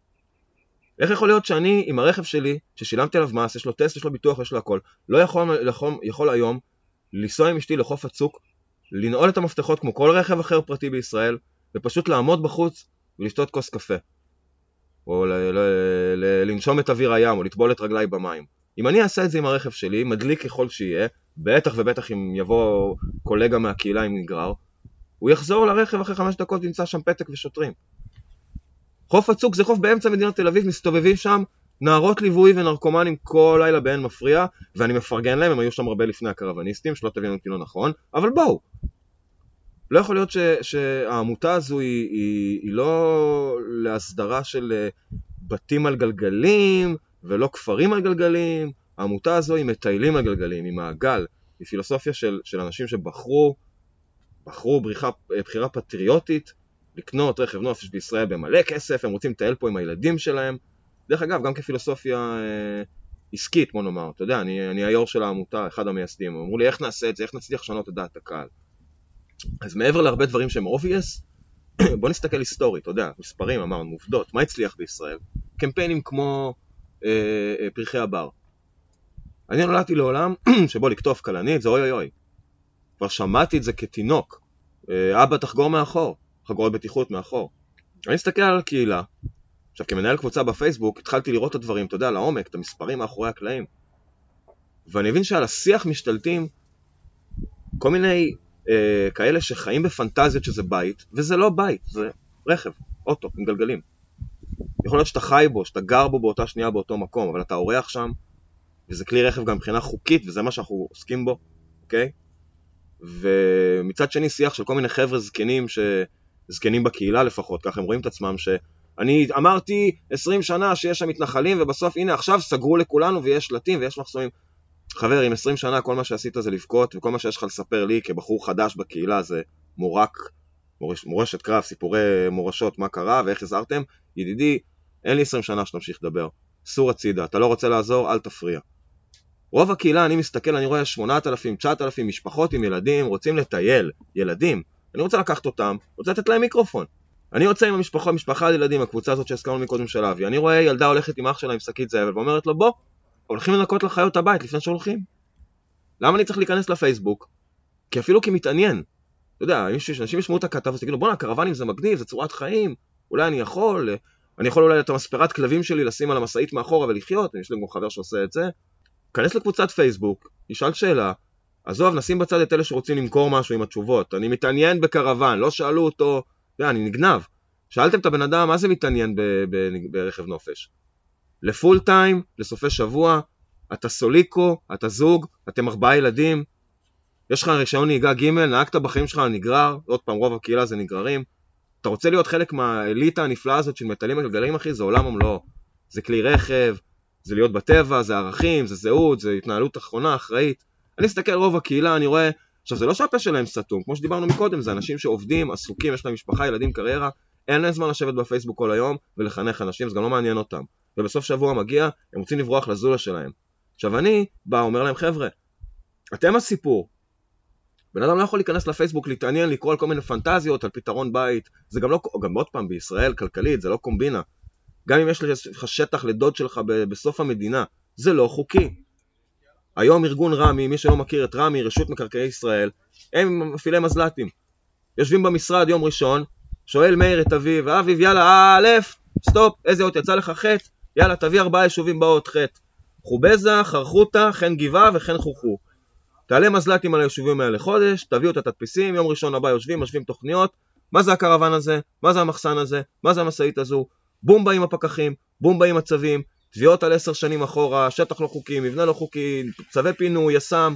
איך יכול להיות שאני עם הרכב שלי, ששילמתי עליו מס, יש לו טסט, יש לו ביטוח, יש לו הכל, לא יכול, יכול, יכול היום לנסוע עם אשתי לחוף הצוק, לנעול את המפתחות כמו כל רכב אחר פרטי בישראל, ופשוט לעמוד בחוץ ולשתות כוס קפה. או ל, ל, ל, לנשום את אוויר הים, או לטבול את רגליי במים. אם אני אעשה את זה עם הרכב שלי, מדליק ככל שיהיה, בטח ובטח אם יבוא קולגה מהקהילה עם נגרר, הוא יחזור לרכב אחרי חמש דקות ונמצא שם פתק ושוטרים. חוף הצוק זה חוף באמצע מדינת תל אביב, מסתובבים שם נערות ליווי ונרקומנים כל לילה באין מפריע, ואני מפרגן להם, הם היו שם הרבה לפני הקרווניסטים, שלא תבינו אותי לא נכון, אבל בואו. לא יכול להיות ש, שהעמותה הזו היא, היא, היא לא להסדרה של בתים על גלגלים, ולא כפרים על גלגלים. העמותה הזו היא מטיילים על גלגלים, היא מעגל, היא פילוסופיה של, של אנשים שבחרו, בחרו בריחה, בחירה פטריוטית, לקנות רכב נופש בישראל במלא כסף, הם רוצים לטייל פה עם הילדים שלהם. דרך אגב, גם כפילוסופיה אה, עסקית, בוא נאמר, אתה יודע, אני, אני היו"ר של העמותה, אחד המייסדים, אמרו לי, איך נעשה את זה, איך נצליח לשנות את דעת הקהל. אז מעבר להרבה דברים שהם obvious, בוא נסתכל היסטורית, אתה יודע, מספרים, אמרנו, עובדות, מה הצליח בישראל? קמפיינים כמו אה, אה, פרחי הבר. אני נולדתי לעולם שבו לקטוף קלנית, זה אוי אוי אוי. כבר שמעתי את זה כתינוק. אה, אבא תחגור מאחור. חגורות בטיחות מאחור. אני אסתכל על הקהילה, עכשיו כמנהל קבוצה בפייסבוק, התחלתי לראות את הדברים, אתה יודע, לעומק, את המספרים מאחורי הקלעים, ואני מבין שעל השיח משתלטים כל מיני אה, כאלה שחיים בפנטזיות שזה בית, וזה לא בית, זה רכב, אוטו, עם גלגלים. יכול להיות שאתה חי בו, שאתה גר בו באותה שנייה באותו מקום, אבל אתה אורח שם, וזה כלי רכב גם מבחינה חוקית, וזה מה שאנחנו עוסקים בו, אוקיי? ומצד שני שיח של כל מיני חבר'ה זקנים ש... זקנים בקהילה לפחות, כך הם רואים את עצמם, שאני אמרתי עשרים שנה שיש שם מתנחלים, ובסוף הנה עכשיו סגרו לכולנו ויש שלטים ויש מחסומים. חבר, עם עשרים שנה כל מה שעשית זה לבכות, וכל מה שיש לך לספר לי כבחור חדש בקהילה זה מורק מורש, מורשת קרב, סיפורי מורשות, מה קרה ואיך עזרתם, ידידי, אין לי עשרים שנה שנמשיך לדבר, סור הצידה, אתה לא רוצה לעזור, אל תפריע. רוב הקהילה, אני מסתכל, אני רואה שמונת אלפים, תשעת אלפים משפחות עם ילדים, רוצים לטייל, ילדים, אני רוצה לקחת אותם, רוצה לתת להם מיקרופון. אני יוצא עם המשפחה, משפחה ילדים, הקבוצה הזאת שהזכרנו מקודם של אבי, אני רואה ילדה הולכת עם אח שלה עם שקית זבל, ואומרת לו, בוא, הולכים לנקות לחיות הבית לפני שהולכים. למה אני צריך להיכנס לפייסבוק? כי אפילו כמתעניין. אתה יודע, אנשים ישמעו את הכתב, אז תגידו, בוא, הקרוונים זה מגניב, זה צורת חיים, אולי אני יכול, אני יכול אולי את המספרת כלבים שלי לשים על המשאית מאחורה ולחיות, יש לי גם חבר שעושה את זה. כנס לקבוצת פייסבוק, ישאל שאלה, עזוב, נשים בצד את אלה שרוצים למכור משהו עם התשובות, אני מתעניין בקרוון, לא שאלו אותו, אתה יודע, אני נגנב. שאלתם את הבן אדם, מה זה מתעניין ב- ב- ברכב נופש? לפול טיים, לסופי שבוע, אתה סוליקו, אתה זוג, אתם ארבעה ילדים, יש לך רישיון נהיגה ג', נהגת בחיים שלך נגרר, עוד פעם רוב הקהילה זה נגררים, אתה רוצה להיות חלק מהאליטה הנפלאה הזאת של מטלים הגלגלים, אחי, זה עולם ומלואו, זה כלי רכב, זה להיות בטבע, זה ערכים, זה זהות, זה התנהלות אחרונה, אחראית. אני אסתכל רוב הקהילה, אני רואה, עכשיו זה לא שהפה שלהם סתום, כמו שדיברנו מקודם, זה אנשים שעובדים, עסוקים, יש להם משפחה, ילדים, קריירה, אין להם זמן לשבת בפייסבוק כל היום ולחנך אנשים, זה גם לא מעניין אותם. ובסוף שבוע מגיע, הם רוצים לברוח לזולה שלהם. עכשיו אני בא, אומר להם, חבר'ה, אתם הסיפור. בן אדם לא יכול להיכנס לפייסבוק, להתעניין, לקרוא על כל מיני פנטזיות, על פתרון בית. זה גם לא, גם עוד פעם, בישראל, כלכלית, זה לא קומבינה. גם אם יש לך שטח לדוד שלך בסוף המדינה, זה לא חוקי. היום ארגון רמי, מי שלא מכיר את רמי, רשות מקרקעי ישראל, הם מפעילי מזל"טים. יושבים במשרד יום ראשון, שואל מאיר את אביב, אביב, יאללה, א', סטופ, איזה עוד יצא לך חטא? יאללה, תביא ארבעה יישובים באות חטא. חובזה, חרחוטה, חן גבעה וכן חוכו. תעלה מזל"טים על היישובים האלה חודש, תביאו את התדפיסים, יום ראשון הבא יושבים, משווים תוכניות, מה זה הקרוון הזה? מה זה המחסן הזה? מה זה המשאית הזו? בום באים הפקחים, בום באים הצווים, תביעות על עשר שנים אחורה, שטח לא חוקי, מבנה לא חוקי, צווי פינוי, יסם.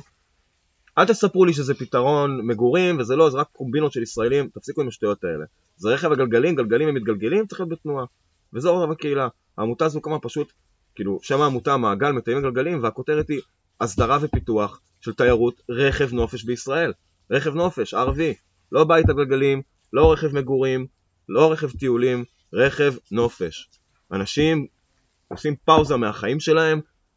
אל תספרו לי שזה פתרון מגורים, וזה לא, זה רק קומבינות של ישראלים, תפסיקו עם השטויות האלה. זה רכב הגלגלים, גלגלים הם מתגלגלים, צריך להיות בתנועה. וזו רוב הקהילה. העמותה הזו כמה פשוט, כאילו, שם העמותה, מעגל, מטיילים גלגלים, והכותרת היא הסדרה ופיתוח של תיירות רכב נופש בישראל. רכב נופש, אר וי, לא בית הגלגלים, לא רכב מגורים, לא רכב טיולים, רכב נופש. אנשים עושים פאוזה מהחיים שלהם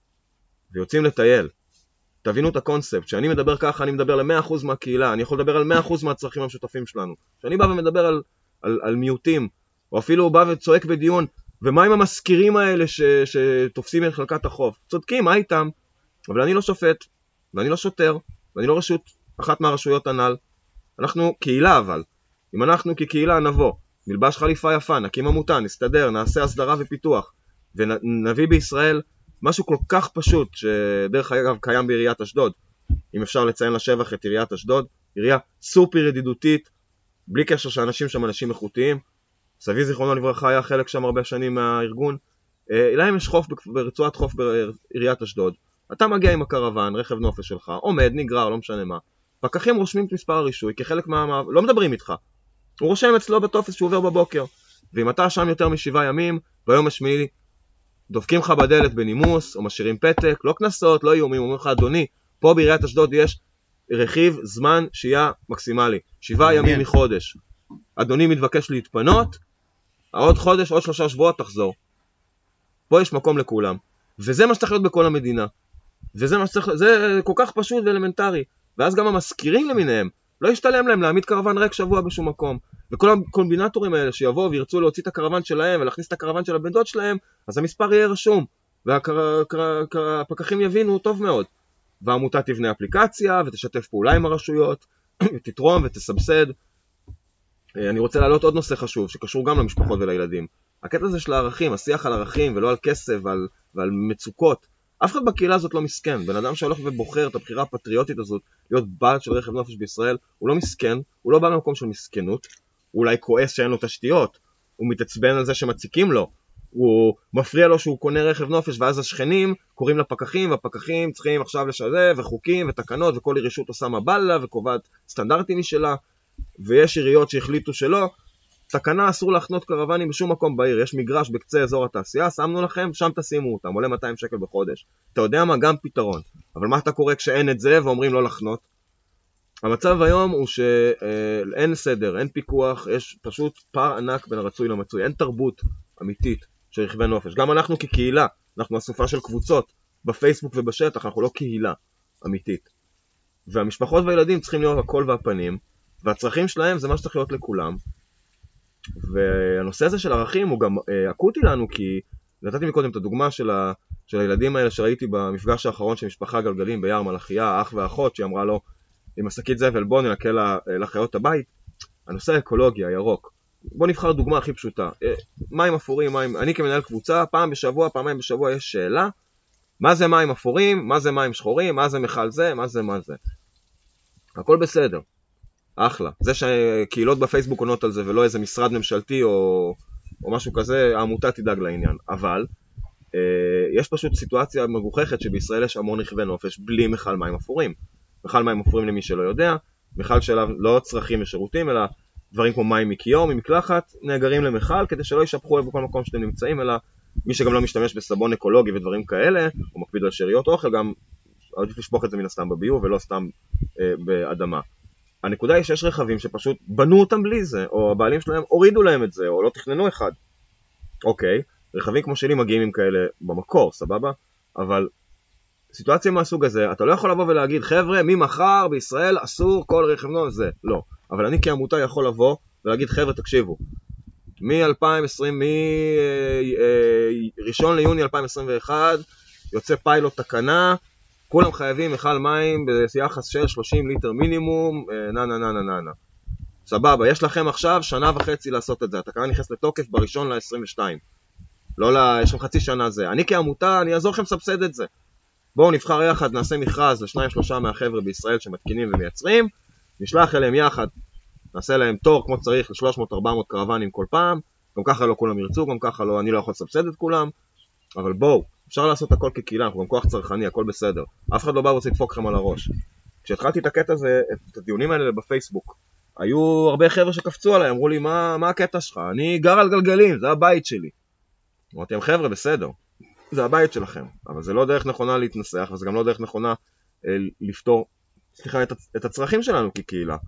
ויוצאים לטייל. תבינו את הקונספט. כשאני מדבר ככה, אני מדבר ל-מאה אחוז מהקהילה, אני יכול לדבר על מאה אחוז מהצרכים המשותפים שלנו. כשאני בא ומדבר על, על, על מיעוטים, או אפילו בא וצועק בדיון, ומה עם המזכירים האלה ש, שתופסים את חלקת החוף? צודקים, מה איתם? אבל אני לא שופט, ואני לא שוטר, ואני לא רשות, אחת מהרשויות הנ"ל. אנחנו קהילה אבל. אם אנחנו כקהילה נבוא, נלבש חליפה יפה, נקים עמותה, נסתדר, נעשה הסדרה ופיתוח, ונביא בישראל משהו כל כך פשוט, שדרך אגב קיים בעיריית אשדוד. אם אפשר לציין לשבח את עיריית אשדוד, עירייה סופר ידידותית, בלי קשר שאנשים שם אנשים איכותיים. סבי זיכרונו לברכה היה חלק שם הרבה שנים מהארגון. להם יש חוף ברצועת חוף בעיריית אשדוד. אתה מגיע עם הקרוון, רכב נופש שלך, עומד, נגרר, לא משנה מה. פקחים רושמים את מספר הרישוי כחלק מה... לא מדברים איתך. הוא רושם אצלו בטופס שהוא עובר בבוקר. ואם אתה שם יותר משבעה ימים, ביום השמיני דופקים לך בדלת בנימוס, או משאירים פתק, לא כנסות, לא איומים, אומרים לך, אדוני, פה בעיריית אשדוד יש רכיב זמן שיהיה מקסימלי, שבעה ימים מחודש. אדוני מתבקש להתפנות, עוד חודש, עוד שלושה שבועות תחזור. פה יש מקום לכולם. וזה מה שצריך להיות בכל המדינה. וזה מה שצריך, זה כל כך פשוט ואלמנטרי. ואז גם המזכירים למיניהם, לא ישתלם להם להעמיד קרוון ריק שבוע בשום מקום. וכל הקומבינטורים האלה שיבואו וירצו להוציא את הקרוון שלהם ולהכניס את הקרוון של הבן דוד שלהם, אז המספר יהיה רשום. והפקחים יבינו טוב מאוד. והעמותה תבנה אפליקציה ותשתף פעולה עם הרשויות, ותתרום ותסבסד. אני רוצה להעלות עוד נושא חשוב שקשור גם למשפחות ולילדים. הקטע הזה של הערכים, השיח על ערכים ולא על כסף ועל, ועל מצוקות. אף אחד בקהילה הזאת לא מסכן. בן אדם שהולך ובוחר את הבחירה הפטריוטית הזאת להיות בעל של רכב נופש בישראל, הוא לא מסכן, הוא לא בא למקום של מסכנות, הוא אולי כועס שאין לו תשתיות, הוא מתעצבן על זה שמציקים לו, הוא מפריע לו שהוא קונה רכב נופש, ואז השכנים קוראים לפקחים, והפקחים צריכים עכשיו לשלב וחוקים ותקנות, וכל רשות עושה מה בא לה וקובעת סטנדרטים משלה, ויש עיריות שהחליטו שלא, תקנה אסור להחנות קרוונים בשום מקום בעיר, יש מגרש בקצה אזור התעשייה, שמנו לכם, שם תשימו אותם, עולה מאתיים שקל בחודש. אתה יודע מה? גם פתרון. אבל מה אתה קורא כשאין את זה ואומרים לא לחנות? המצב היום הוא שאין סדר, אין פיקוח, יש פשוט פער ענק בין הרצוי למצוי, אין תרבות אמיתית של רכבי נופש. גם אנחנו כקהילה, אנחנו אסופה של קבוצות בפייסבוק ובשטח, אנחנו לא קהילה אמיתית. והמשפחות והילדים צריכים להיות הכל והפנים, והצרכים שלהם זה מה שצריך להיות לכולם. והנושא הזה של ערכים הוא גם אה, אקוטי לנו, כי נתתי מקודם את הדוגמה של, ה, של הילדים האלה שראיתי במפגש האחרון של משפחה גלגלים ביער מלאכיה, האח והאחות, שהיא אמרה לו, עם השקית זבל בוא ננקה לחיות הבית. הנושא האקולוגי, הירוק. בוא נבחר דוגמה הכי פשוטה. מים אפורים, מים... אני כמנהל קבוצה, פעם בשבוע, פעמיים בשבוע יש שאלה, מה זה מים אפורים, מה זה מים שחורים, מה זה מחל זה, מה זה מה זה. הכל בסדר. אחלה. זה שקהילות בפייסבוק עונות על זה ולא איזה משרד ממשלתי או, או משהו כזה, העמותה תדאג לעניין. אבל אה, יש פשוט סיטואציה מגוחכת שבישראל יש המון רכבי נופש בלי מחל מים אפורים. מחל מים אפורים למי שלא יודע, מחל שאליו לא צרכים ושירותים, אלא דברים כמו מים מקיום, ממקלחת, נאגרים למחל, כדי שלא יישפכו בכל מקום שאתם נמצאים, אלא מי שגם לא משתמש בסבון אקולוגי ודברים כאלה, או מקפיד על שאריות אוכל, גם עדיף לשפוך את זה מן הסתם בביוב ולא סתם אה, באדמה. הנקודה היא שיש רכבים שפשוט בנו אותם בלי זה, או הבעלים שלהם הורידו להם את זה, או לא תכננו אחד. אוקיי, רכבים כמו שלי מגיעים עם כאלה במקור, סבבה? אבל סיטואציה מהסוג הזה, אתה לא יכול לבוא ולהגיד, חבר'ה, ממחר בישראל אסור כל רכב נופש זה. לא. אבל אני כעמותה יכול לבוא ולהגיד, חבר'ה, תקשיבו, מ-אלפיים ועשרים, מ-ראשון ליוני אלפיים עשרים ואחת, יוצא פיילוט תקנה, כולם חייבים מחל מים ביחס של שלושים ליטר מינימום, נה נה נה נה נה נה. סבבה, יש לכם עכשיו שנה וחצי לעשות את זה. התקנה נכנס לתוקף בראשון ל-עשרים ושתיים. לא ל... יש שם חצי שנה זה. אני כעמותה, אני אעזור לכם לסבסד את זה. בואו נבחר יחד, נעשה מכרז לשניים שלושה מהחבר'ה בישראל שמתקינים ומייצרים, נשלח אליהם יחד, נעשה להם תור כמו צריך ל-שלוש מאות ארבע מאות קרוונים כל פעם, גם ככה לא כולם ירצו, גם ככה לא, אני לא יכול לסבסד את כולם, אבל בואו, אפשר לעשות הכל כקהילה, אנחנו גם כוח צרכני, הכל בסדר, אף אחד לא בא ורוצה לדפוק לכם על הראש. כשהתחלתי את הקטע הזה, את הדיונים האלה בפייסבוק, היו הרבה חבר'ה שקפצו עליי, אמרו לי, מה, מה הקטע שלך? אני גר על גלגלים, זה הבית שלי. אמרתי להם, חבר'ה, בסדר. זה הבית שלכם, אבל זה לא דרך נכונה להתנסח, וזה גם לא דרך נכונה אה, לפתור, סליחה, את, את הצרכים שלנו כקהילה.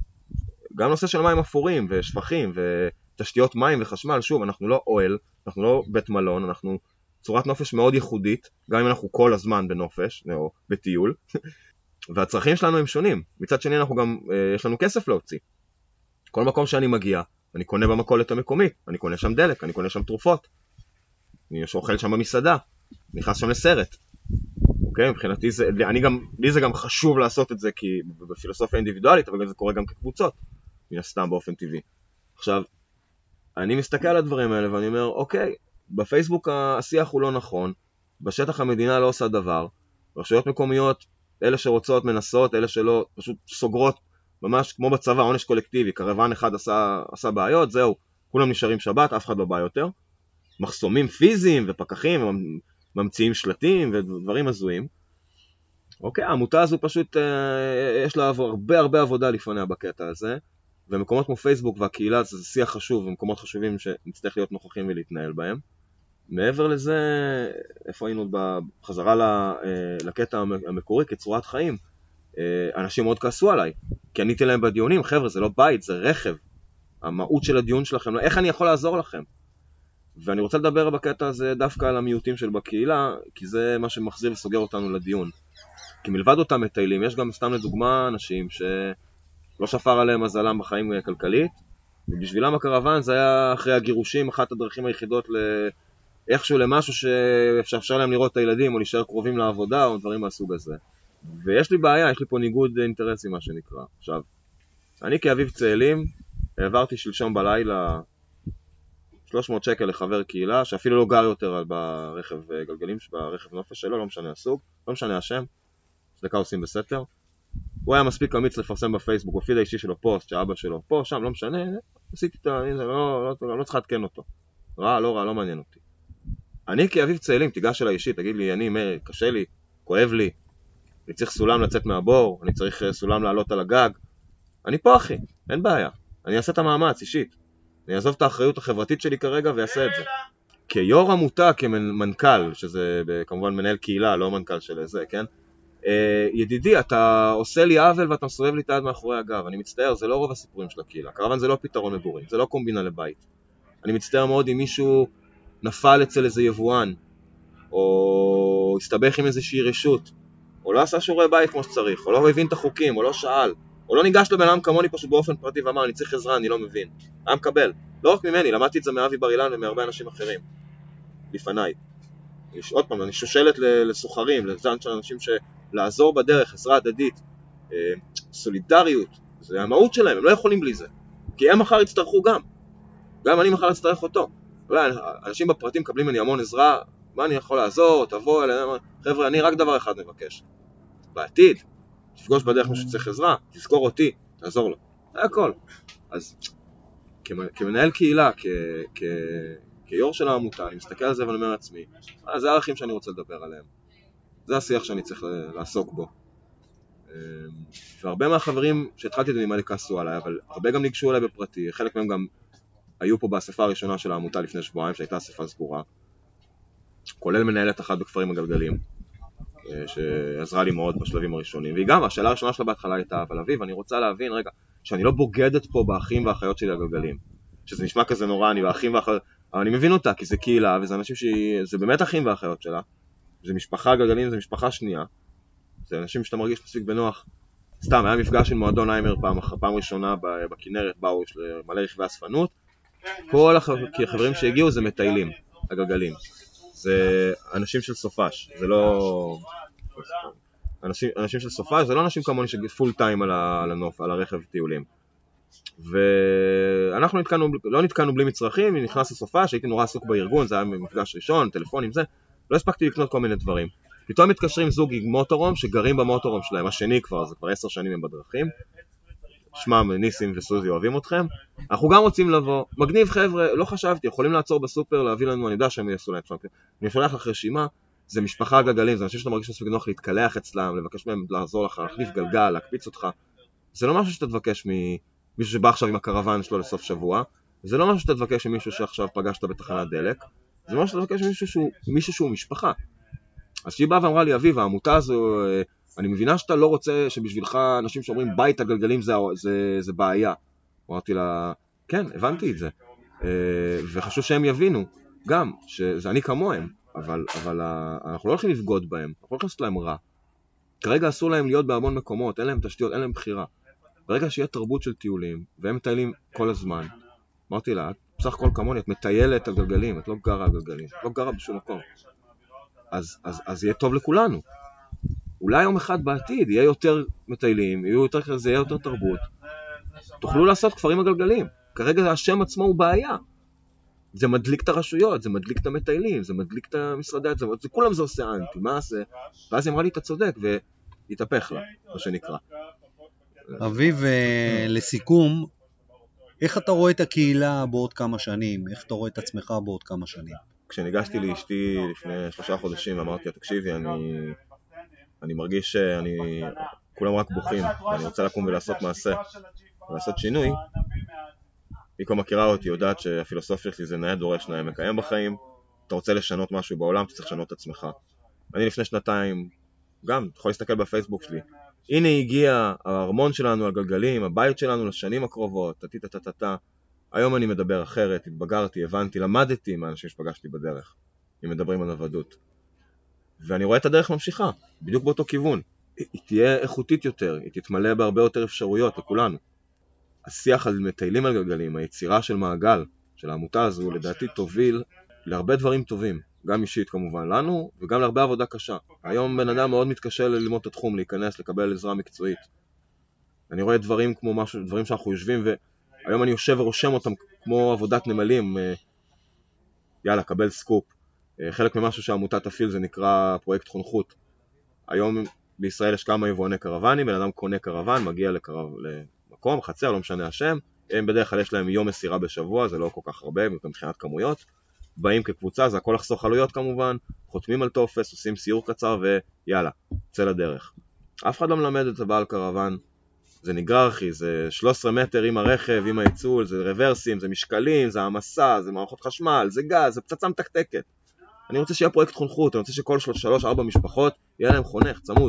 גם נושא של מים אפורים ושפכים ותשתיות מים וחשמל, שוב, אנחנו לא אוהל, אנחנו לא בית מלון, אנחנו צורת נופש מאוד ייחודית, גם אם אנחנו כל הזמן בנופש או בטיול, והצרכים שלנו הם שונים. מצד שני, אנחנו גם, אה, יש לנו כסף להוציא. כל מקום שאני מגיע, אני קונה במכולת המקומית, אני קונה שם דלק, אני קונה שם תרופות. אני אוכל שם במסעדה, נכנס שם לסרט. אוקיי, מבחינתי זה, אני גם, לי זה גם חשוב לעשות את זה, כי בפילוסופיה אינדיבידואלית, אבל זה קורה גם כקבוצות, מן הסתם באופן טבעי. עכשיו, אני מסתכל על הדברים האלה ואני אומר, אוקיי, בפייסבוק השיח הוא לא נכון, בשטח המדינה לא עושה דבר, רשויות מקומיות, אלה שרוצות מנסות, אלה שלא, פשוט סוגרות, ממש כמו בצבא, עונש קולקטיבי, קרוון אחד עשה, עשה בעיות, זהו, כולם נשארים שבת, אף אחד לא בא יותר. מחסומים פיזיים ופקחים, ממציאים שלטים ודברים הזויים. אוקיי, העמותה הזו פשוט, יש לה הרבה הרבה עבודה לפניה בקטע הזה, ומקומות כמו פייסבוק והקהילה זה שיח חשוב, ומקומות חשובים שנצטרך להיות נוכחים ולהתנהל בהם. מעבר לזה, איפה היינו בחזרה לקטע המקורי כצורת חיים, אנשים מאוד כעסו עליי, כי עניתי להם בדיונים, חבר'ה, זה לא בית, זה רכב. המהות של הדיון שלכם, איך אני יכול לעזור לכם? ואני רוצה לדבר בקטע הזה דווקא על המיעוטים של בקהילה, כי זה מה שמחזיר וסוגר אותנו לדיון. כי מלבד אותם מטיילים, יש גם סתם לדוגמה אנשים שלא שפר עליהם מזלם בחיים כלכלית, ובשבילם הקרוון זה היה אחרי הגירושים, אחת הדרכים היחידות לאיכשהו למשהו שאפשר להם לראות את הילדים, או להישאר קרובים לעבודה, או דברים מהסוג הזה. ויש לי בעיה, יש לי פה ניגוד אינטרסים, מה שנקרא. עכשיו, אני כאביב צאלים, העברתי שלשום בלילה שלוש מאות שקל לחבר קהילה, שאפילו לא גר יותר ברכב גלגלים, ברכב נופש שלו, לא משנה הסוג, לא משנה השם, צדקה עושים בסתר. הוא היה מספיק אמיץ לפרסם בפייסבוק, בפיד האישי שלו פוסט, שאבא שלו פה, שם, לא משנה, עשיתי את ה... לא, לא, לא, לא צריך להתקן אותו. רע, לא רע, לא מעניין אותי. אני כאביב צאלים, תיגש אליי אישית, תגיד לי, אני, מאיר, קשה לי, כואב לי, אני צריך סולם לצאת מהבור, אני צריך סולם לעלות על הגג. אני פה, אחי, אין בעיה. אני אעשה את המאמץ אישית. אני אעזוב את האחריות החברתית שלי כרגע ויעשה את זה. כיו"ר עמותה, כמנכ"ל, שזה כמובן מנהל קהילה, לא מנכ"ל של זה, כן? ידידי, אתה עושה לי עוול ואתה מסובב לי את היד מאחורי הגב. אני מצטער, זה לא רוב הסיפורים של הקהילה. קרוון זה לא פתרון מגורים, זה לא קומבינה לבית. אני מצטער מאוד אם מישהו נפל אצל איזה יבואן, או הסתבך עם איזושהי רשות, או לא עשה שיעורי בית כמו שצריך, או לא הבין את החוקים, או לא שאל, או לא ניגש לבן אדם כמוני פשוט באופן פרטי ואמר, אני צריך עזרה, אני לא מבין. היה מקבל. לא רק ממני, למדתי את זה מאבי בר אילן ומהרבה אנשים אחרים. לפניי. עוד פעם, אני שושלת לסוחרים, לזן של אנשים שלעזור בדרך, עזרה הדדית, סולידריות, זה המהות שלהם, הם לא יכולים בלי זה. כי הם מחר יצטרכו גם. גם אני מחר אצטרך אותו. אנשים בפרטים מקבלים ממני המון עזרה, מה אני יכול לעזור, תבוא אליהם, חבר'ה, אני רק דבר אחד מבקש. בעתיד, תפגוש בדרך מי שצריך עזרה, תזכור אותי, תעזור לו. זה הכל. אז כמנהל קהילה, כיור של העמותה, אני מסתכל על זה ואני אומר לעצמי, זה הערכים שאני רוצה לדבר עליהם. זה השיח שאני צריך לעסוק בו. והרבה מהחברים שהתחלתי את זה ממני כעסו עליי, אבל הרבה גם ניגשו אליי בפרטי, חלק מהם גם היו פה באספה הראשונה של העמותה לפני שבועיים, שהייתה אספה סגורה, כולל מנהלת אחת בכפרים הגלגלים, שעזרה לי מאוד בשלבים הראשונים, והיא גם, השאלה הראשונה שלה בהתחלה הייתה, אבל אביב, אני רוצה להבין, רגע, שאני לא בוגדת פה באחים והאחיות שלי הגלגלים, שזה נשמע כזה נורא, אני והאחים והאחיות, אבל אני מבין אותה, כי זה קהילה, וזה אנשים שזה באמת אחים והאחיות שלה, זה משפחה גלגלים, זה משפחה שנייה, זה אנשים שאתה מרגיש מספיק בנוח. סתם, היה מפגש עם מועדון איימר פעם, פעם ראשונה בכנרת, באו מלא רכבי אספנות, כל החברים שהגיעו זה מטיילים, הגלגלים. זה אנשים של סופש, זה לא... אנשים, אנשים של סופש, זה לא אנשים כמוני שפול טיים על הנוף, על הרכב טיולים. ואנחנו נתקענו, לא נתקענו בלי מצרכים, נכנס לסופש, הייתי נורא עסוק בארגון, זה היה מפגש ראשון, טלפונים, זה. לא הספקתי לקנות כל מיני דברים. פתאום מתקשרים זוג עם מוטורום שגרים במוטורום שלהם, השני כבר, זה כבר עשר שנים הם בדרכים. שמם, ניסים וסוזי אוהבים אתכם. אנחנו גם רוצים לבוא. מגניב חבר'ה, לא חשבתי, יכולים לעצור בסופר, להביא לנו, אני יודע שהם יעשו להם. אני שולח לך רשימה, זה משפחה גלגלים, זה אנשים שאתה מרגיש מספיק נוח להתקלח אצלם, לבקש מהם לעזור לך, להחליף גלגל, להקפיץ אותך. זה לא משהו שאתה תבקש ממישהו שבא עכשיו עם הקרוון שלו לסוף שבוע. זה לא משהו שאתה תבקש ממישהו שעכשיו פגשת בתחנת דלק. זה משהו שאתה תבקש ממישהו שהוא, מישהו שהוא משפחה. אז שהיא באה ואמרה לי, אביב, העמותה הזו, אני מבינה שאתה לא רוצה שבשבילך אנשים שאומרים בית הגלגלים זה, זה, זה בעיה. אמרתי לה, כן, הבנתי את זה. וחשוב שהם יבינו גם, שזה אני כמוהם, אבל, אבל אנחנו לא הולכים לפגוד בהם, אנחנו לא הולכים לעשות להם רע. כרגע אסור להם להיות בהמון מקומות, אין להם תשתיות, אין להם בחירה. ברגע שיהיה תרבות של טיולים, והם מטיילים כל הזמן, אמרתי לה, את בסך הכל כמוני, את מטיילת על גלגלים, את לא גרה על גלגלים, את לא גרה בשום מקום. אז, אז, אז יהיה טוב לכולנו. אולי יום אחד בעתיד יהיה יותר מטיילים, יהיו יותר כזה, יהיה יותר תרבות. תוכלו לעשות כפרים הגלגלים. כרגע השם עצמו הוא בעיה. זה מדליק את הרשויות, זה מדליק את המטיילים, זה מדליק את המשרדי, זה, זה כולם זה עושה אנטי, מה זה? ואז היא אמרה לי, אתה צודק, והתהפך לה, מה שנקרא. אביב, לסיכום, איך אתה רואה את הקהילה בעוד כמה שנים? איך אתה רואה את עצמך בעוד כמה שנים? כשניגשתי לאשתי לפני שלושה חודשים, אמרתי, תקשיבי, אני, אני מרגיש שאני, כולם רק בוכים, ואני רוצה לקום ולעשות מעשה, ולעשות שינוי. היא כבר מכירה אותי, יודעת שהפילוסופיה שלי זה נאה דורש נאה מקיים בחיים. אתה רוצה לשנות משהו בעולם, אתה צריך לשנות את עצמך. אני לפני שנתיים, גם, אתה יכול להסתכל בפייסבוק שלי, הנה הגיע הארמון שלנו על גלגלים, הבית שלנו לשנים הקרובות, תתתתתתת. היום אני מדבר אחרת, התבגרתי, הבנתי, למדתי מהאנשים שפגשתי בדרך. הם מדברים על עבדות. ואני רואה את הדרך ממשיכה, בדיוק באותו כיוון. היא תהיה איכותית יותר, היא תתמלא בהרבה יותר אפשרויות לכולנו. השיח על מטיילים על גלגלים, היצירה של מעגל, של העמותה הזו, לדעתי תוביל להרבה דברים טובים. גם אישית כמובן לנו, וגם להרבה עבודה קשה. היום בן אדם מאוד מתקשה ללמוד את התחום, להיכנס, לקבל עזרה מקצועית. אני רואה דברים כמו משהו, דברים שאנחנו יושבים, והיום אני יושב ורושם אותם כמו עבודת נמלים. יאללה, קבל סקופ. חלק ממשהו שהעמותה תפעיל זה נקרא פרויקט חונכות. היום בישראל יש כמה יבואני קרוונים, בן אדם קונה קרוון, מגיע לקרב, למקום, חצר, לא משנה השם. הם בדרך כלל יש להם יום מסירה בשבוע, זה לא כל כך הרבה, מבחינת כמויות. באים כקבוצה, זה הכל לחסוך עלויות כמובן, חותמים על טופס, עושים סיור קצר ויאללה, צא לדרך. אף אחד לא מלמד את הבעל קרוון, זה נגרר אחי, זה שלושה עשר מטר עם הרכב, עם העיצול, זה רוורסים, זה משקלים, זה המסע, זה מערכות חשמל, זה גז, זה פצצה מתקתקת. אני רוצה שיהיה פרויקט חונכות, אני רוצה שכל שלוש ארבע משפחות יהיה להם חונך, צמוד,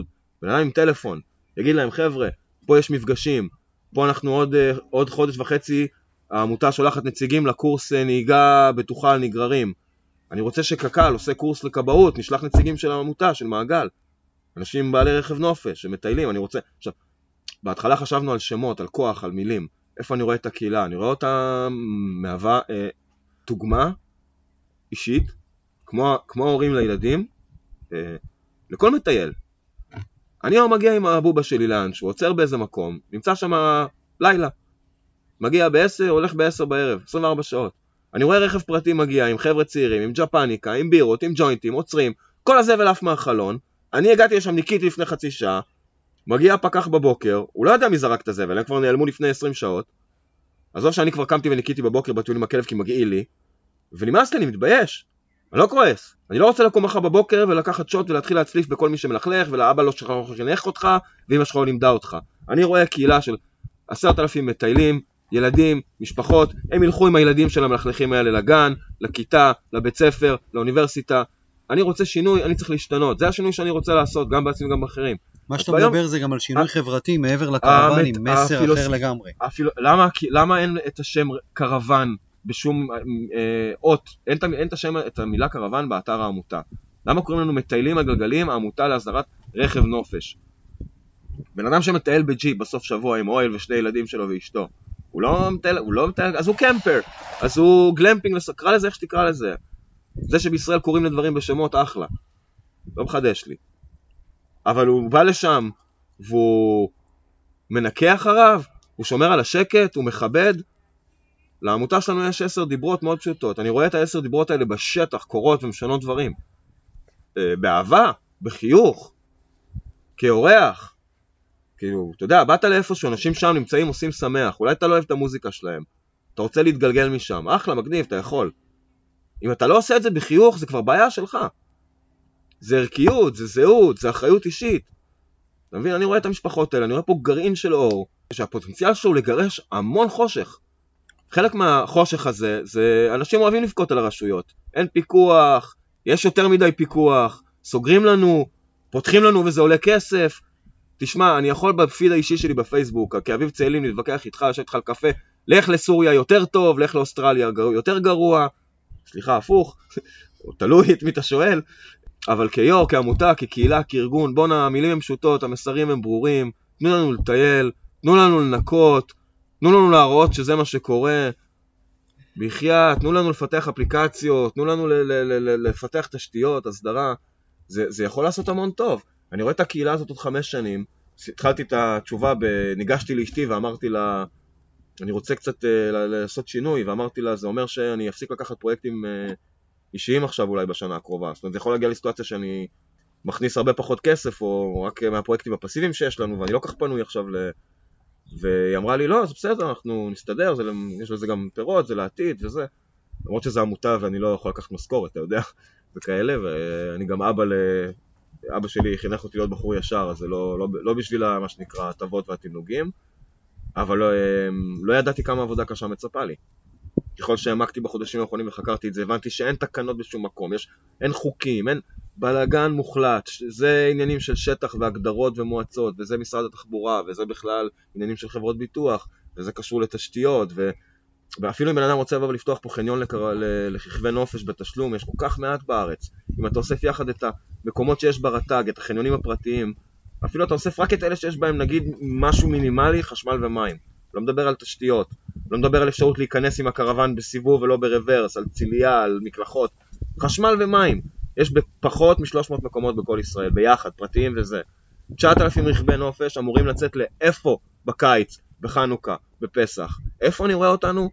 בן אדם עם טלפון, יגיד להם, חבר'ה, פה יש מפגשים, פה אנחנו עוד, עוד חודש וחצי, העמותה שולחת נציגים לקורס נהיגה בטוחה על נגררים. אני רוצה שקק"ל עושה קורס לקבעות, נשלח נציגים של העמותה, של מעגל. אנשים בעלי רכב נופש, שמטיילים, אני רוצה... עכשיו, בהתחלה חשבנו על שמות, על כוח, על מילים. איפה אני רואה את הקהילה? אני רואה אותה מהווה אה, דוגמה אישית, כמו, כמו ההורים לילדים, אה, לכל מטייל. אני היום מגיע עם הבובה שלי לאן, שהוא עוצר באיזה מקום, נמצא שם לילה. מגיע בעשר, הולך בעשר בערב, עשרים וארבע שעות. אני רואה רכב פרטי מגיע עם חבר'ה צעירים, עם ג'פניקה, עם בירות, עם ג'וינטים, עוצרים, כל הזבל אף מהחלון. אני הגעתי לשם, ניקיתי לפני חצי שעה, מגיע פקח בבוקר, הוא לא יודע מי זרק את הזבל, הם כבר נעלמו לפני עשרים שעות. עזוב שאני כבר קמתי וניקיתי בבוקר בטיול עם הכלב כי מגיעי לי, ונמאס לי, אני מתבייש. אני לא כועס. אני לא רוצה לקום מחר בבוקר ולקחת שוט ולהתחיל להצליף בכל מי שמלכלך, ולאבא לא שלך חינך אותך, ואמא שלך לא לימדה אותך. אני רואה קהילה של עשרת אלפים מטיילים, ילדים, משפחות, הם ילכו עם הילדים של המלכלכים האלה לגן, לכיתה, לבית ספר, לאוניברסיטה. אני רוצה שינוי, אני צריך להשתנות. זה השינוי שאני רוצה לעשות, גם בעצמי וגם באחרים. מה שאתה מדבר זה גם על שינוי חברתי מעבר לקרוונים, מסר אחר לגמרי. למה אין את השם קרוון בשום אות? אין את השם, את המילה קרוון באתר העמותה. למה קוראים לנו מטיילים הגלגלים, העמותה להסדרת רכב נופש? בן אדם שמטייל בג'יפ בסוף שבוע עם אוהל ושני ילדים שלו ואשתו, הוא לא מטייל, הוא לא מטייל, אז הוא קמפר, אז הוא גלמפינג, קרא לזה איך שתקרא לזה. זה שבישראל קוראים לדברים בשמות אחלה, לא מחדש לי. אבל הוא בא לשם, והוא מנקה אחריו, הוא שומר על השקט, הוא מכבד. לעמותה שלנו יש עשר דיברות מאוד פשוטות. אני רואה את העשר דיברות האלה בשטח, קורות ומשנות דברים. באהבה, בחיוך, כאורח. כאילו, אתה יודע, באת לאיפשהו, אנשים שם נמצאים, עושים שמח. אולי אתה לא אוהב את המוזיקה שלהם. אתה רוצה להתגלגל משם. אחלה, מגניב, אתה יכול. אם אתה לא עושה את זה בחיוך, זה כבר בעיה שלך. זה ערכיות, זה זהות, זה אחריות אישית. אתה מבין? אני רואה את המשפחות האלה, אני רואה פה גרעין של אור, שהפוטנציאל שלו לגרש המון חושך. חלק מהחושך הזה, זה אנשים אוהבים לבכות על הרשויות. אין פיקוח, יש יותר מדי פיקוח, סוגרים לנו, פותחים לנו וזה עולה כסף. תשמע, אני יכול בפיד האישי שלי בפייסבוק, כאביב צאלים להתווכח איתך, לשבת איתך על קפה, לך לסוריה יותר טוב, לך לאוסטרליה יותר גרוע. סליחה, הפוך, תלוי את מי אתה שואל. אבל כיור, כעמותה, כקהילה, כארגון, בוא נה, המילים הן פשוטות, המסרים הם ברורים, תנו לנו לטייל, תנו לנו לנקות, תנו לנו להראות שזה מה שקורה, בחיה, תנו לנו לפתח אפליקציות, תנו לנו ל- ל- ל- לפתח תשתיות, הסדרה, זה, זה יכול לעשות המון טוב. אני רואה את הקהילה הזאת עוד חמש שנים, התחלתי את התשובה, ניגשתי לאשתי ואמרתי לה, אני רוצה קצת לעשות שינוי, ואמרתי לה, זה אומר שאני אפסיק לקחת פרויקטים אישיים עכשיו אולי בשנה הקרובה. זאת אומרת, זה יכול להגיע לסיטואציה שאני מכניס הרבה פחות כסף, או רק מהפרויקטים הפסיביים שיש לנו, ואני לא כך פנוי עכשיו ל... והיא אמרה לי, לא, זה בסדר, אנחנו נסתדר, זה... יש לזה גם פירות, זה לעתיד וזה. למרות שזה עמותה ואני לא יכול לקחת משכורת, אתה יודע, וכאלה, ואני גם אבא ל... אבא שלי חינך אותי להיות בחור ישר, אז זה לא, לא, לא בשביל מה שנקרא הטבות והתינוגים, אבל לא, לא ידעתי כמה עבודה קשה מצפה לי. ככל שהעמקתי בחודשים האחרונים וחקרתי את זה, הבנתי שאין תקנות בשום מקום, יש, אין חוקים, אין בלגן מוחלט, זה עניינים של שטח והגדרות ומועצות, וזה משרד התחבורה, וזה בכלל עניינים של חברות ביטוח, וזה קשור לתשתיות, ו... ואפילו אם בן אדם רוצה לבוא לפתוח פה חניון לקר... לככבי נופש בתשלום, יש כל כך מעט בארץ. אם אתה אוסף יחד את המקומות שיש ברט"ג, את החניונים הפרטיים, אפילו אתה אוסף רק את אלה שיש בהם נגיד משהו מינימלי, חשמל ומים. לא מדבר על תשתיות, לא מדבר על אפשרות להיכנס עם הקרוון בסיבוב ולא ברוורס, על ציליה, על מקלחות. חשמל ומים. יש בפחות מ-שלוש מאות מקומות בכל ישראל, ביחד, פרטיים וזה. תשעת אלפים רכבי נופש אמורים לצאת לאיפה בקיץ, בחנוכה, בפסח. איפה אני רואה אותנו?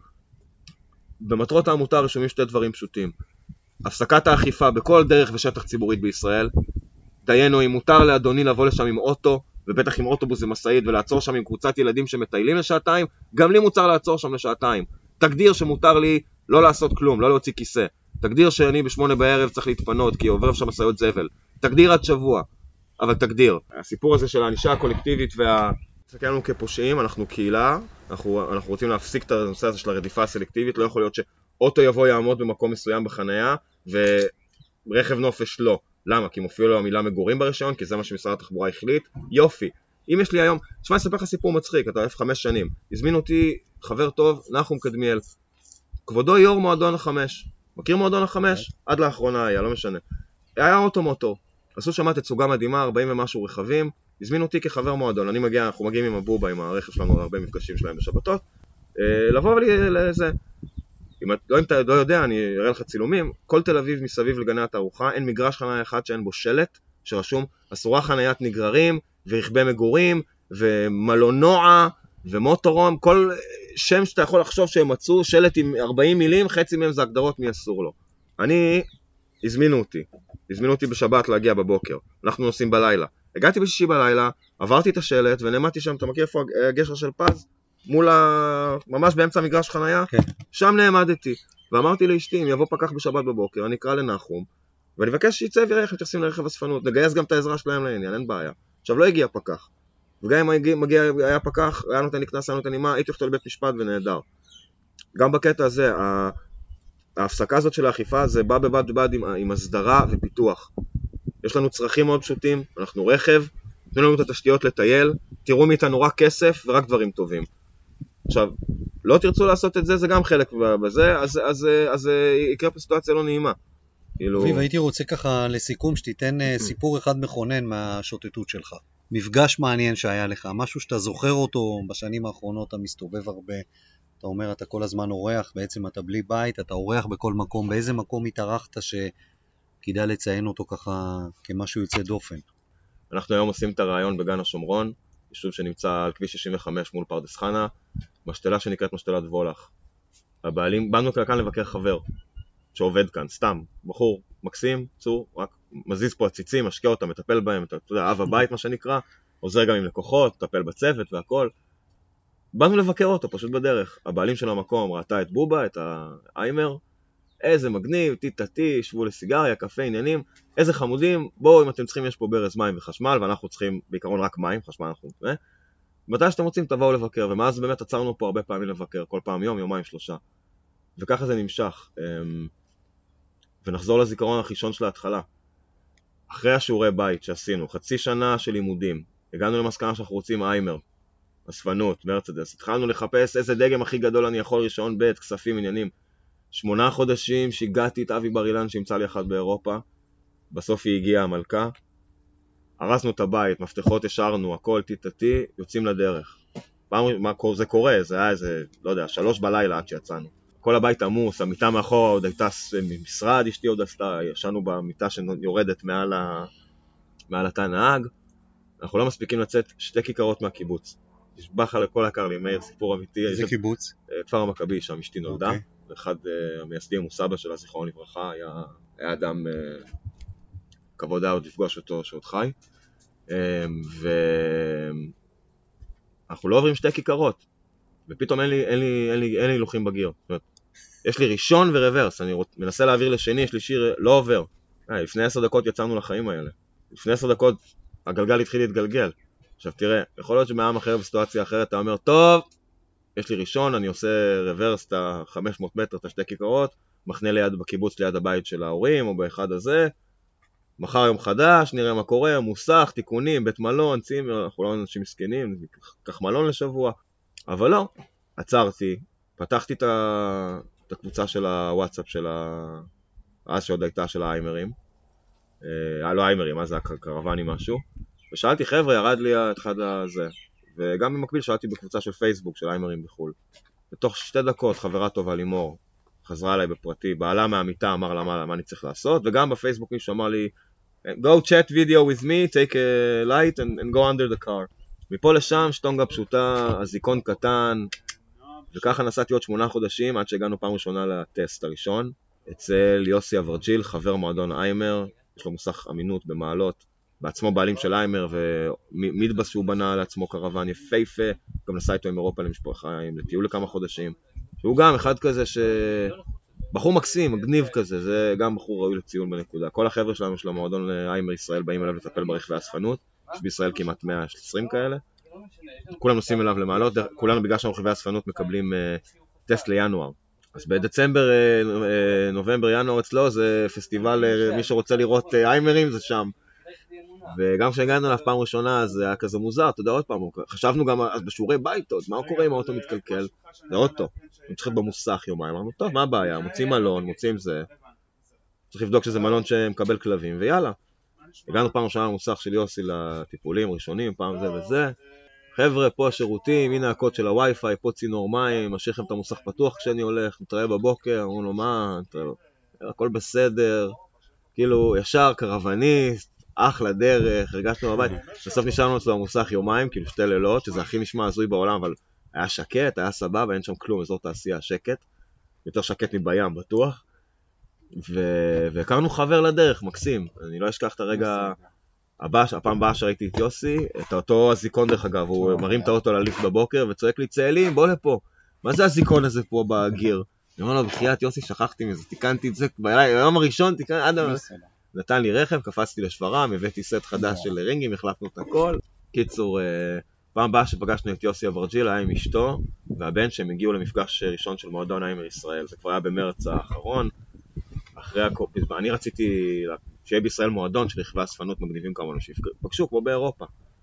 במטרות העמותה רשומים שתי דברים פשוטים. הפסקת האכיפה בכל דרך ושטח ציבורית בישראל. דיינו, אם מותר לאדוני לבוא לשם עם אוטו, ובטח עם אוטובוס ומשאית, ולעצור שם עם קבוצת ילדים שמטיילים לשעתיים, גם לי מוצר לעצור שם לשעתיים. תגדיר שמותר לי לא לעשות כלום, לא להוציא כיסא. תגדיר שאני בשמונה בערב צריך להתפנות, כי עובר שם משאיות זבל. תגדיר עד שבוע, אבל תגדיר. הסיפור הזה של הענישה הקולקטיבית וה... תסתכלנו כפושעים, אנחנו קהילה, אנחנו, אנחנו רוצים להפסיק את הנושא הזה של הרדיפה הסלקטיבית, לא יכול להיות שאוטו יבוא יעמוד במקום מסוים בחנייה, ורכב נופש לא. למה? כי מופיע לו המילה מגורים ברישיון, כי זה מה שמשרד התחבורה החליט. יופי. אם יש לי היום, תשמע, אני אספר לך סיפור מצחיק, אתה אוהב חמש שנים. הזמין אותי חבר טוב, נחום קדמיאל. כבודו יור מועדון החמש. מכיר מועדון החמש? עד לאחרונה היה, לא משנה. היה אוטומוטו. עשו שמה תצוגה מדהימה, ארבעים ומשהו רכבים. הזמינו אותי כחבר מועדון. אני מגיע, אנחנו מגיעים עם הבובה, עם הרכב שלנו, הרבה מפגשים שלהם בשבתות. לבוא ולזה. אם אתה לא יודע, אני אראה לך צילומים. כל תל אביב מסביב לגני התערוכה, אין מגרש חניה אחד שאין בו שלט, שרשום אסורה חניית נגררים, ורכבי מגורים, ומלונוע, ומוטורום, כל שם שאתה יכול לחשוב שהם מצאו, שלט עם ארבעים מילים, חצי מהם זה הגדרות מי אסור לו. אני, הזמינו אותי, הזמינו אותי בשבת להגיע בבוקר, אנחנו נוסעים בלילה. הגעתי בשישי בלילה, עברתי את השלט, ונעמדתי שם, אתה מכיר איפה הגשר של פז? מול ה... ממש באמצע מגרש חנייה, okay. שם נעמדתי, ואמרתי לאשתי, אם יבוא פקח בשבת בבוקר, אני אקרא לנחום, ואני מבקש שיצא ויראה איך מתייחסים לרכב אספנות, נגייס גם את העזרה שלהם לעניין, אין בעיה. עכשיו לא הגיע פקח, וגם אם מגיע, היה פקח, היה נותן לי קנס, היה נותן לי מה, הייתי הולך לבית משפט ונהדר. גם בקטע הזה, ההפסקה הזאת של האכיפה, זה בא בבד בבד עם, עם הסדרה ופיתוח. יש לנו צרכים מאוד פשוטים, אנחנו רכב, תנו לנו את התשתיות לטייל, תראו מאיתנו רק כסף ורק דברים טובים. עכשיו, לא תרצו לעשות את זה, זה גם חלק בזה, אז, אז, אז, אז יקרה פה סיטואציה לא נעימה. אביב, הייתי רוצה ככה לסיכום שתיתן סיפור אחד מכונן מהשוטטות שלך. מפגש מעניין שהיה לך, משהו שאתה זוכר אותו בשנים האחרונות, אתה מסתובב הרבה, אתה אומר, אתה כל הזמן אורח, בעצם אתה בלי בית, אתה אורח בכל מקום, באיזה מקום התארחת שכדאי לציין אותו ככה כמשהו יוצא דופן? אנחנו היום עושים את הרעיון בגן השומרון, יישוב שנמצא על כביש שישים וחמש מול פרדס חנה, משתלה שנקראת משתלת וולך. הבעלים, באנו כאן לבקר חבר שעובד כאן, סתם, בחור מקסים, צור, רק מזיז פה הציצים, משקיע אותם, מטפל בהם, אתה יודע, אב הבית מה שנקרא, עוזר גם עם לקוחות, מטפל בצוות והכל. באנו לבקר אותו, פשוט בדרך. הבעלים של המקום ראתה את בובה, את האיימר, איזה מגניב, טיטטי, שבו לסיגריה, קפה, עניינים, איזה חמודים, בואו אם אתם צריכים, יש פה ברז מים וחשמל, ואנחנו צריכים בעיקרון רק מים, חשמל אנחנו נתנה. מתי שאתם רוצים תבואו לבקר, ומאז באמת עצרנו פה הרבה פעמים לבקר, כל פעם יום, יומיים, שלושה. וככה זה נמשך. ונחזור לזיכרון הראשון של ההתחלה. אחרי השיעורי בית שעשינו, חצי שנה של לימודים, הגענו למסקנה שאנחנו רוצים איימר, אספנות, מרצדס, התחלנו לחפש איזה דגם הכי גדול אני יכול, רישיון ב', כספים, עניינים. שמונה חודשים שהגעתי את אבי בר אילן שימצא לי אחד באירופה, בסוף היא הגיעה המלכה, הרסנו את הבית, מפתחות השארנו, הכל טיטטי, יוצאים לדרך. פעם מה זה קורה, זה היה איזה, לא יודע, שלוש בלילה עד שיצאנו. כל הבית עמוס, המיטה מאחורה עוד הייתה משרד, אשתי עוד עשתה, ישנו במיטה שיורדת מעל, ה... מעל התא נהג. אנחנו לא מספיקים לצאת שתי כיכרות מהקיבוץ. נשבח על כל הקר לי, מאיר, סיפור אמיתי. איזה קיבוץ? כפר המכבי, שם אשתי נולדה. Okay. ואחד uh, המייסדים הוא סבא שלה, זיכרון לברכה, היה, היה אדם, uh, כבוד היה עוד לפגוש אותו שעוד חי. Um, ואנחנו לא עוברים שתי כיכרות. ופתאום אין לי, אין לי, אין לי, אין לי הילוכים בגיר. זאת אומרת, יש לי ראשון ורוורס, אני רוצ... מנסה להעביר לשני, יש לי שיר, לא עובר. אה, לפני עשר דקות יצאנו לחיים האלה. לפני עשר דקות הגלגל התחיל להתגלגל. עכשיו תראה, יכול להיות שמעם אחר בסיטואציה אחרת, אתה אומר, טוב, יש לי ראשון, אני עושה רוורס את ה-חמש מאות מטר, את השתי כיכרות, מחנה ליד בקיבוץ ליד הבית של ההורים, או באחד הזה, מחר יום חדש, נראה מה קורה, מוסך, תיקונים, בית מלון, צימר, אנחנו לא אנשים מסכנים, כך מלון לשבוע. אבל לא, עצרתי, פתחתי את, ה... את הקבוצה של הוואטסאפ של ה... אז שעוד הייתה של האיימרים, היה לא איימרים, אז זה הקרוואני משהו, ושאלתי חבר'ה, ירד לי את אחד הזה, וגם במקביל שאלתי בקבוצה של פייסבוק של איימרים בחול. בתוך שתי דקות חברה טובה לימור חזרה אליי בפרטי, בעלה מהמיטה אמר לה מה, מה אני צריך לעשות, וגם בפייסבוק מישהו אמר לי, go chat video with me, take a light and, and go under the car. מפה לשם שטונגה פשוטה, הזיקון קטן, וככה נסעתי עוד שמונה חודשים עד שהגענו פעם ראשונה לטסט הראשון, אצל יוסי אברג'יל, חבר מועדון איימר, יש לו מוסך אמינות במעלות, בעצמו בעלים של איימר, ומידבס שהוא בנה לעצמו קרוון יפהפה, גם נסע איתו עם אירופה למשפחה, לטיול לכמה חודשים, שהוא גם אחד כזה ש... בחור מקסים, מגניב כזה, זה גם בחור ראוי לציון בנקודה. כל החבר'ה שלנו של המועדון איימר ישראל באים אליו לטפל ברכבי האספנות, יש בישראל כמעט מאה ועשרים כאלה, כולם נוסעים אליו למעלות, כולנו בגלל שאנחנו רכבי האספנות מקבלים uh, טסט לינואר, אז בדצמבר, נובמבר, ינואר אצלו, זה פסטיבל, מי שרוצה לראות איימרים זה שם. וגם כשהגענו אליו פעם ראשונה, זה היה כזה מוזר, אתה יודע, עוד פעם, חשבנו גם בשיעורי בית, עוד, מה קורה אם האוטו מתקלקל? זה אוטו, הוא צריך במוסך יומיים, אמרנו, טוב, מה הבעיה? מוצאים מלון, מוצאים זה, צריך לבדוק שזה מלון שמקבל כלבים, ויאללה. הגענו פעם ראשונה למוסך של יוסי לטיפולים ראשונים, פעם זה וזה, חבר'ה, פה השירותים, הנה הקוד של הווי-פיי, פה צינור מים, משאיר לכם את המוסך פתוח כשאני הולך, נתראה בבוקר, אמרו לו, מה, הכל בסדר, כאילו, ישר, קרווניסט, אחלה דרך, הרגשנו בבית, בסוף נשארנו אצלו במוסך יומיים, כאילו שתי לילות, שזה הכי נשמע הזוי בעולם, אבל היה שקט, היה סבבה, אין שם כלום, אזור תעשייה שקט, יותר שקט מבים, בטוח, והכרנו חבר לדרך, מקסים, אני לא אשכח את הרגע, הפעם הבאה שראיתי את יוסי, את אותו הזיקון דרך אגב, הוא מרים את האוטו לליפט בבוקר וצועק לי, צאלים, בוא לפה, מה זה הזיקון הזה פה בגיר? אני אומר לו, בחיית יוסי, שכחתי מזה, תיקנתי את זה, ביום הראשון תיקנתי, עד נתן לי רכב, קפצתי לשברם, הבאתי סט חדש של רינגים, החלפנו את הכל. קיצור, פעם הבאה שפגשנו את יוסי אברג'יל היה עם אשתו והבן שהם הגיעו למפגש ראשון של מועדון איימר ישראל. זה כבר היה במרץ האחרון. אחרי הקופ... אני רציתי שיהיה בישראל מועדון של רכבי אספנות מגניבים כמונו, שפגשו כמו באירופה.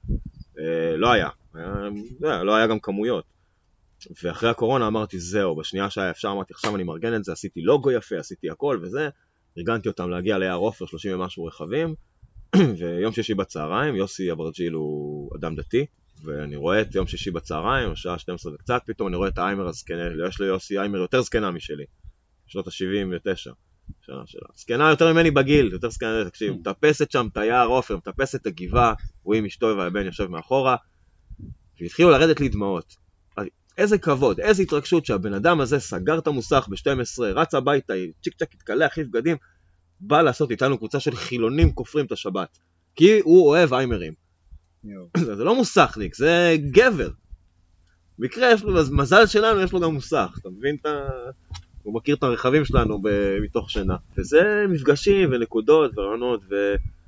לא היה. היה, לא היה גם כמויות. ואחרי הקורונה אמרתי, זהו, בשנייה שהיה אפשר, אמרתי, עכשיו אני מרגן את זה, עשיתי לוגו יפה, עשיתי הכל וזה. ארגנתי אותם להגיע ליער עופר, שלושים ומשהו רכבים, ויום שישי בצהריים, יוסי אברג'יל הוא אדם דתי, ואני רואה את יום שישי בצהריים, השעה שתים עשרה וקצת, פתאום אני רואה את האיימר הזקנה, יש לי יוסי איימר יותר זקנה משלי, שנות ה-שבעים ותשע, שנה שלה. זקנה יותר ממני בגיל, יותר זקנה, תקשיב, מטפסת שם את היער עופר, מטפסת את הגבעה, הוא עם אשתו והבן יושב מאחורה, והתחילו לרדת לי דמעות. איזה כבוד, איזה התרגשות שהבן אדם הזה סגר את המוסך ב-שתים עשרה, רץ הביתה, צ'יק צ'ק, התקלח, החליף בגדים, בא לעשות איתנו קבוצה של חילונים כופרים את השבת. כי הוא אוהב איימרים. זה לא מוסכניק, זה גבר. במקרה, יש לו, מזל שלנו, יש לו גם מוסך. אתה מבין את ה... הוא מכיר את הרכבים שלנו מתוך שינה. וזה מפגשים ונקודות ורעיונות ו...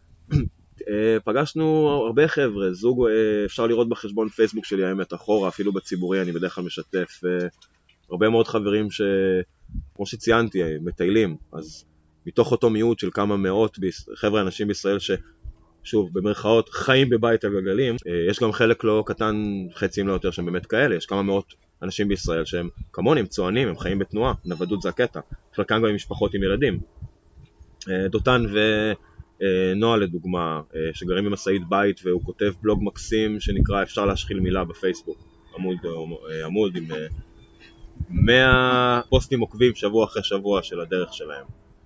פגשנו הרבה חבר'ה, זוג, אפשר לראות בחשבון פייסבוק שלי האמת אחורה, אפילו בציבורי אני בדרך כלל משתף, הרבה מאוד חברים שכמו שציינתי, מטיילים, אז מתוך אותו מיעוט של כמה מאות חבר'ה אנשים בישראל ששוב, במרכאות חיים בבית על גלגלים, יש גם חלק לא קטן, חצי אם לא יותר שהם באמת כאלה, יש כמה מאות אנשים בישראל שהם כמוני, הם צוענים, הם חיים בתנועה, נוודות זה הקטע, חלקם גם עם משפחות עם ילדים. דותן ו... נועה לדוגמה, שגרים במשאית בית והוא כותב בלוג מקסים שנקרא אפשר להשחיל מילה בפייסבוק, עמוד, עמוד עם מאה פוסטים עוקבים שבוע אחרי שבוע של הדרך שלהם,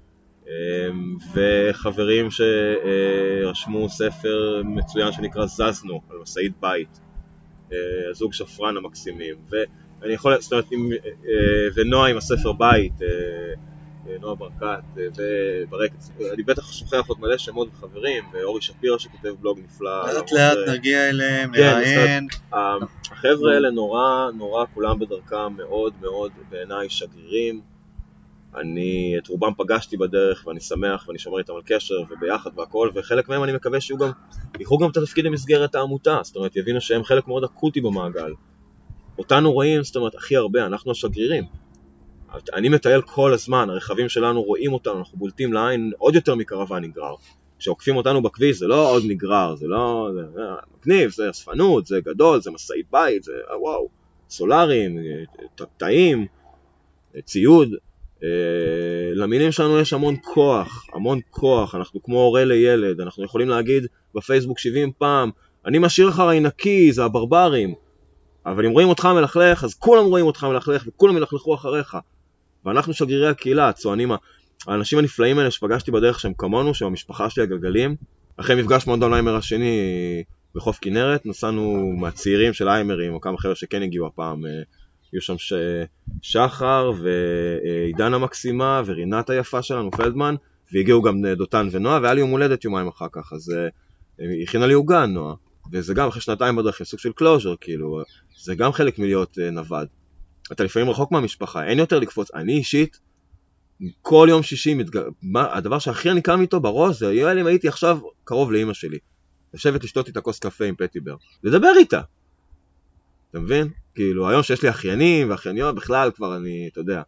וחברים שרשמו ספר מצוין שנקרא זזנו על משאית בית, הזוג שפרן המקסימים, ואני יכול, זאת אומרת, ונועה עם הספר בית, נועה ברקת וברקת, אני בטח שוכח עוד מלא שמות וחברים, ואורי שפירה שכותב בלוג נפלא. לאט לאט נגיע אליהם, נראיין. החבר'ה האלה נורא, נורא כולם בדרכם מאוד מאוד בעיניי שגרירים. אני את רובם פגשתי בדרך ואני שמח ואני שומר איתם על קשר וביחד והכל, וחלק מהם אני מקווה שהוא גם, יקחו גם את התפקיד במסגרת העמותה, זאת אומרת יבינו שהם חלק מאוד אקוטי במעגל. אותנו רואים, זאת אומרת הכי הרבה, אנחנו השגרירים. אני מטייל כל הזמן, הרכבים שלנו רואים אותנו, אנחנו בולטים לעין עוד יותר מקרוון נגרר. כשעוקפים אותנו בכביש זה לא עוד נגרר, זה לא, זה, זה מגניב, זה אספנות, זה גדול, זה משאית בית, זה וואו, סולארים, תאים, ציוד. למילים שלנו יש המון כוח, המון כוח, אנחנו כמו הורה לילד, אנחנו יכולים להגיד בפייסבוק שבעים פעם, אני משאיר לך ראי נקי, זה הברברים, אבל אם רואים אותך מלכלך, אז כולם רואים אותך מלכלך, וכולם מלכלכו אחריך. ואנחנו שגרירי הקהילה, הצוענים, האנשים הנפלאים האלה שפגשתי בדרך שהם כמונו, שהם המשפחה שלי הגלגלים. אחרי מפגש מועדון האיימר השני בחוף כנרת, נסענו מהצעירים של האיימרים, או כמה חבר'ה שכן הגיעו הפעם, היו שם ש... שחר ועידן המקסימה ורינת היפה שלנו, פלדמן, והגיעו גם דותן ונועה, והיה לי יום הולדת יומיים אחר כך, אז היא הכינה לי עוגן, נועה. וזה גם אחרי שנתיים בדרך, סוג של קלוז'ר, כאילו, זה גם חלק מלהיות נווד. אתה לפעמים רחוק מהמשפחה, אין יותר לקפוץ. אני אישית, כל יום שישי, מתג... מה, הדבר שהכי אני קם איתו בראש, זה יואל אם הייתי עכשיו קרוב לאמא שלי. לשבת לשתות איתה כוס קפה עם פטיבר. לדבר איתה. אתה מבין? כאילו, היום שיש לי אחיינים ואחייניות, בכלל כבר אני, אתה יודע,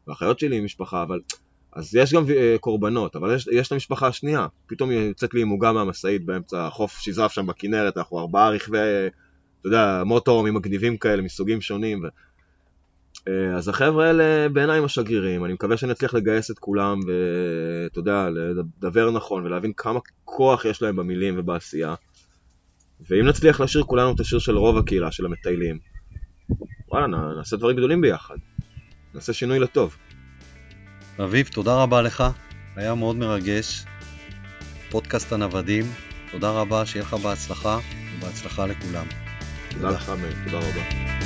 והאחיות שלי עם משפחה, אבל... אז יש גם קורבנות, אבל יש, יש את המשפחה השנייה. פתאום יוצאת לי מוגה מהמסעית באמצע החוף שיזרף שם בכנרת, אנחנו ארבעה רכבי, אתה יודע, מוטורים מגניבים כאלה, מסוגים שונים. ו... אז החבר'ה האלה בעיניי הם השגרירים, אני מקווה שנצליח לגייס את כולם, ואתה יודע, לדבר נכון, ולהבין כמה כוח יש להם במילים ובעשייה. ואם נצליח לשיר כולנו את השיר של רוב הקהילה, של המטיילים, וואלה, נעשה דברים גדולים ביחד. נעשה שינוי לטוב. אביב, תודה רבה לך, היה מאוד מרגש. פודקאסט הנוודים, תודה רבה, שיהיה לך בהצלחה, ובהצלחה לכולם. תודה לך, מאיר, תודה רבה.